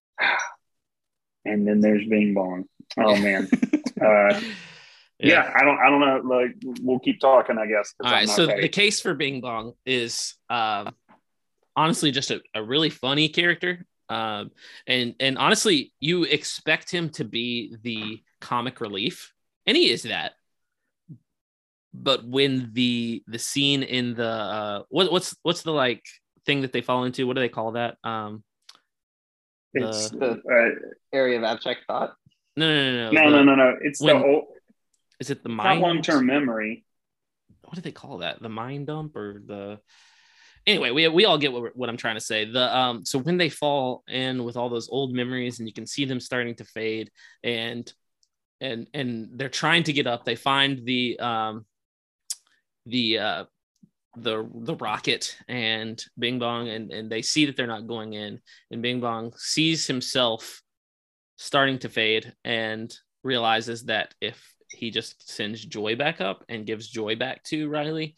S3: And then there's Bing Bong. Oh man. uh, yeah. yeah, I don't, I don't know. Like we'll keep talking, I guess.
S1: All right. So ready. The case for Bing Bong is, um, honestly just a, a really funny character. Um, and, and honestly, you expect him to be the comic relief, and he is that. But when the the scene in the uh, what, what's what's the like thing that they fall into? What do they call that? Um,
S2: the, it's the uh, area of abstract thought.
S1: No, no, no,
S3: no, no,
S1: the,
S3: no, no, no. It's when, the old.
S1: Is it the mind?
S3: Not long term memory.
S1: What do they call that? The mind dump or the? Anyway, we we all get what, what I'm trying to say. The um, so when they fall in with all those old memories, and you can see them starting to fade, and and and they're trying to get up. They find the um, the uh, the the rocket and Bing Bong, and and they see that they're not going in, and Bing Bong sees himself starting to fade and realizes that if he just sends Joy back up and gives Joy back to Riley.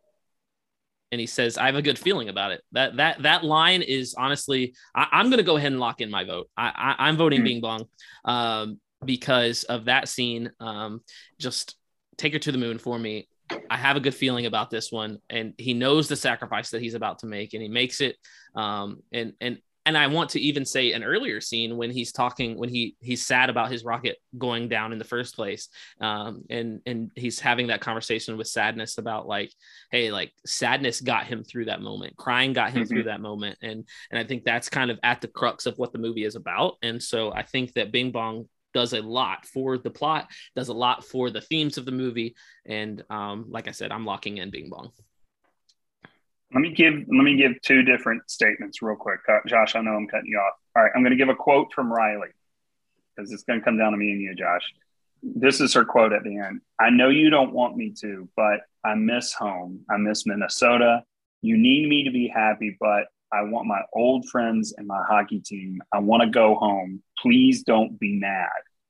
S1: And he says, I have a good feeling about it. That that that line is honestly, I, I'm going to go ahead and lock in my vote. I, I, I'm voting mm-hmm. Bing Bong um, because of that scene. Um, just take her to the moon for me. I have a good feeling about this one. And he knows the sacrifice that he's about to make, and he makes it. Um, and and and I want to even say an earlier scene when he's talking, when he he's sad about his rocket going down in the first place. Um, and, and he's having that conversation with Sadness about like, hey, like sadness got him through that moment. Crying got him mm-hmm. through that moment. And, and I think that's kind of at the crux of what the movie is about. And so I think that Bing Bong does a lot for the plot, does a lot for the themes of the movie. And um, like I said, I'm locking in Bing Bong.
S3: Let me give let me give two different statements real quick. Uh, Josh, I know I'm cutting you off. All right, I'm going to give a quote from Riley because it's going to come down to me and you, Josh. This is her quote at the end. I know you don't want me to, but I miss home. I miss Minnesota. You need me to be happy, but I want my old friends and my hockey team. I want to go home. Please don't be mad.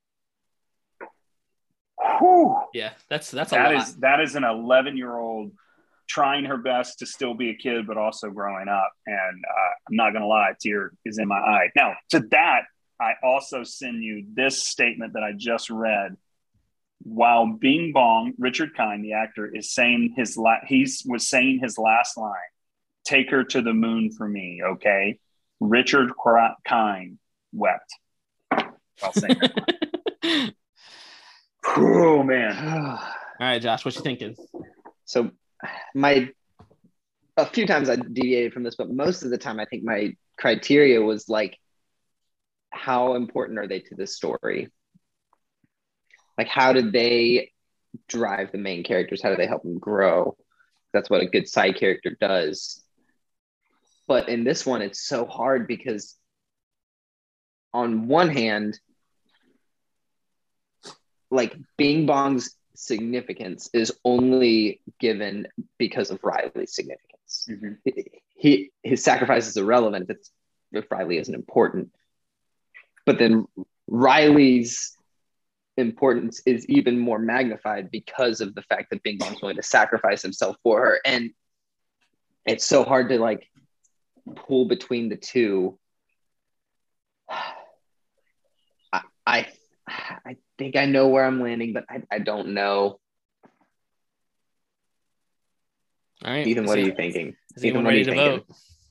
S3: Whew.
S1: Yeah, that's that's a
S3: that
S1: lot.
S3: Is, that is an eleven-year-old trying her best to still be a kid, but also growing up. And uh, I'm not going to lie, a tear is in my eye. Now, to that, I also send you this statement that I just read. While Bing Bong, Richard Kind, the actor, is saying his la- he's was saying his last line, take her to the moon for me, okay? Richard Kind wept while saying that. Oh, man.
S1: All right, Josh, what you thinking?
S2: So my a few times I deviated from this, but most of the time I think my criteria was like, how important are they to the story? Like, how did they drive the main characters? How do they help them grow? That's what a good side character does. But in this one, it's so hard because on one hand, like Bing Bong's significance is only given because of Riley's significance. Mm-hmm. He his sacrifice is irrelevant if, if Riley isn't important. But then Riley's importance is even more magnified because of the fact that Bing Bong's willing to sacrifice himself for her. And it's so hard to like pull between the two. I I, I think I know where I'm landing, but I, I don't know.
S1: All right.
S2: Ethan, what are you thinking?
S1: Is anyone ready to vote?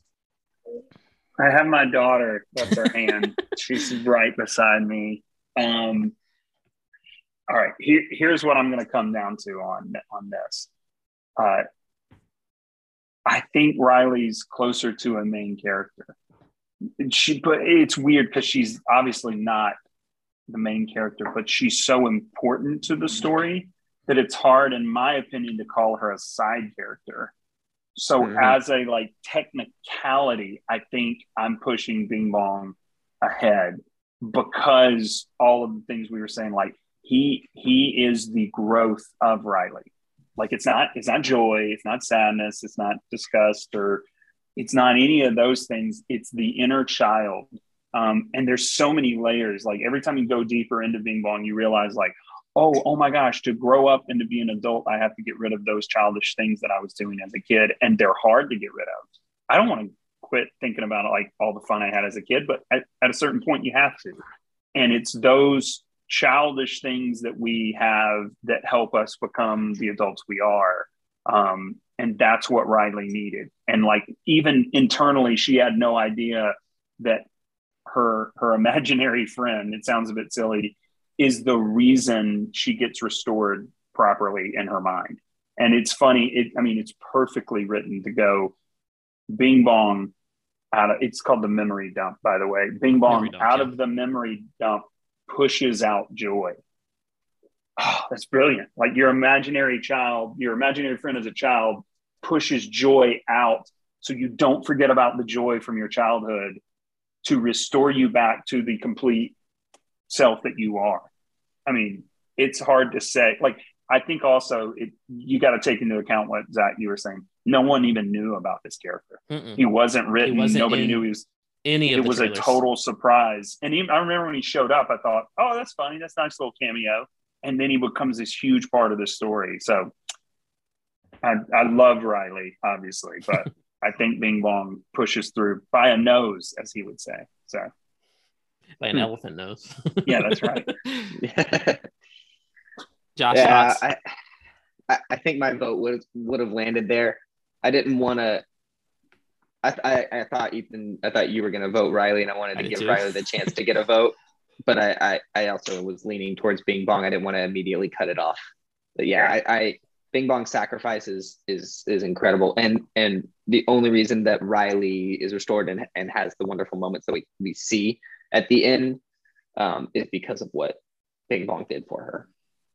S3: I have my daughter. That's her hand. She's right beside me. Um, all right. Here, here's what I'm going to come down to on, on this. Uh, I think Riley's closer to a main character. She, but it's weird because she's obviously not the main character, but she's so important to the story that it's hard, in my opinion, to call her a side character. So mm-hmm. as a like technicality, I think I'm pushing Bing Bong ahead because all of the things we were saying, like he he is the growth of Riley. Like it's not it's not joy, it's not sadness, it's not disgust, or it's not any of those things. It's the inner child. Um, and there's so many layers. Like every time you go deeper into Bing Bong, you realize like, oh, oh my gosh, to grow up and to be an adult, I have to get rid of those childish things that I was doing as a kid. And they're hard to get rid of. I don't want to quit thinking about like all the fun I had as a kid, but at, at a certain point you have to. And it's those childish things that we have that help us become the adults we are. Um, and that's what Riley needed. And like, even internally, she had no idea that her, her imaginary friend, it sounds a bit silly, is the reason she gets restored properly in her mind. And it's funny. It, I mean, it's perfectly written to go Bing Bong out of, it's called the memory dump, by the way. Bing Bong dump, out yeah. of the memory dump pushes out joy. Oh, that's brilliant. Like your imaginary child, your imaginary friend as a child pushes joy out. So you don't forget about the joy from your childhood to restore you back to the complete self that you are. I mean, it's hard to say. Like, I think also it, you got to take into account what Zach, you were saying. No one even knew about this character. Mm-mm. He wasn't written. He wasn't Nobody in knew he was.
S1: Any of
S3: it was
S1: trailers.
S3: A total surprise. And he, I remember when he showed up, I thought, oh, that's funny. That's a nice little cameo. And then he becomes this huge part of the story. So I, I love Riley, obviously, but I think Bing Bong pushes through by a nose, as he would say. So
S1: by an hmm. elephant nose.
S3: Yeah, that's right.
S1: Josh,
S2: yeah, I, I I think my vote would would have landed there. I didn't want to. I, I I thought Ethan. I thought you were going to vote Riley, and I wanted to I give too. Riley the chance to get a vote. But I, I I also was leaning towards Bing Bong. I didn't want to immediately cut it off. But yeah, I, I Bing Bong's sacrifice is is is incredible, and and the only reason that Riley is restored and and has the wonderful moments that we we see at the end um, is because of what Bing Bong did for her.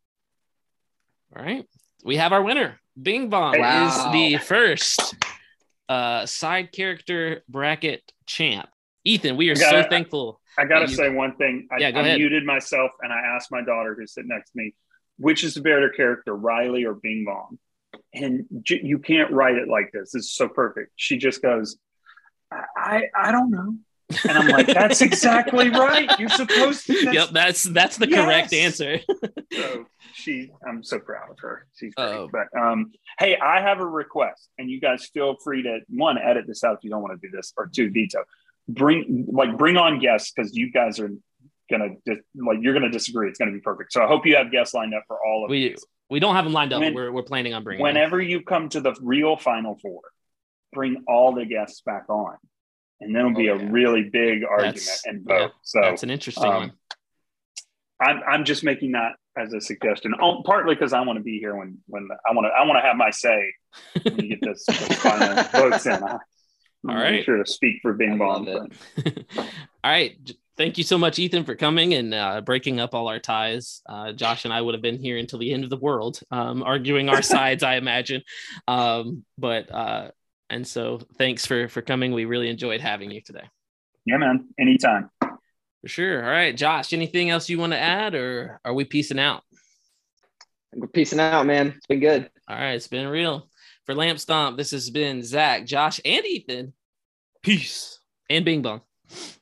S1: All right. We have our winner. Bing Bong wow. is the first uh, side character bracket champ. Ethan, we are
S3: gotta,
S1: so thankful.
S3: I got to say one thing. I,
S1: yeah, go
S3: I
S1: ahead.
S3: muted myself and I asked my daughter who's sitting next to me, which is the better character, Riley or Bing Bong? And j- you can't write it like this. This is so perfect. She just goes, I, I, I don't know. And I'm like, that's exactly right. You're supposed to. That's,
S1: yep, that's that's the yes. correct answer.
S3: So she, I'm so proud of her. She's great. Uh-oh. But um, hey, I have a request, and you guys feel free to one edit this out if you don't want to do this, or two veto. Bring like bring on guests because you guys are gonna dis- like you're gonna disagree. It's gonna be perfect. So I hope you have guests lined up for all of
S1: we
S3: these.
S1: we don't have them lined up.
S3: When,
S1: we're we're planning on bringing.
S3: Whenever
S1: them.
S3: you come to the real Final Four, bring all the guests back on. And then it'll be oh, yeah. a really big argument that's, and vote. Yeah, so
S1: that's an interesting um, one.
S3: I'm I'm just making that as a suggestion, oh, partly because I want to be here when when the, I want to I want to have my say when you get this, this final votes in. I, I'm
S1: All right,
S3: sure to speak for Bing Bong.
S1: All right, thank you so much, Ethan, for coming and uh, breaking up all our ties. Uh, Josh and I would have been here until the end of the world, um, arguing our sides, I imagine. Um, but uh, And so thanks for, for coming. We really enjoyed having you today.
S3: Yeah, man. Anytime.
S1: For sure. All right, Josh, anything else you want to add, or are we peacing out?
S2: We're peacing out, man. It's been good.
S1: All right. It's been real. For Lamp Stomp, this has been Zach, Josh, and Ethan. Peace. And Bing Bong.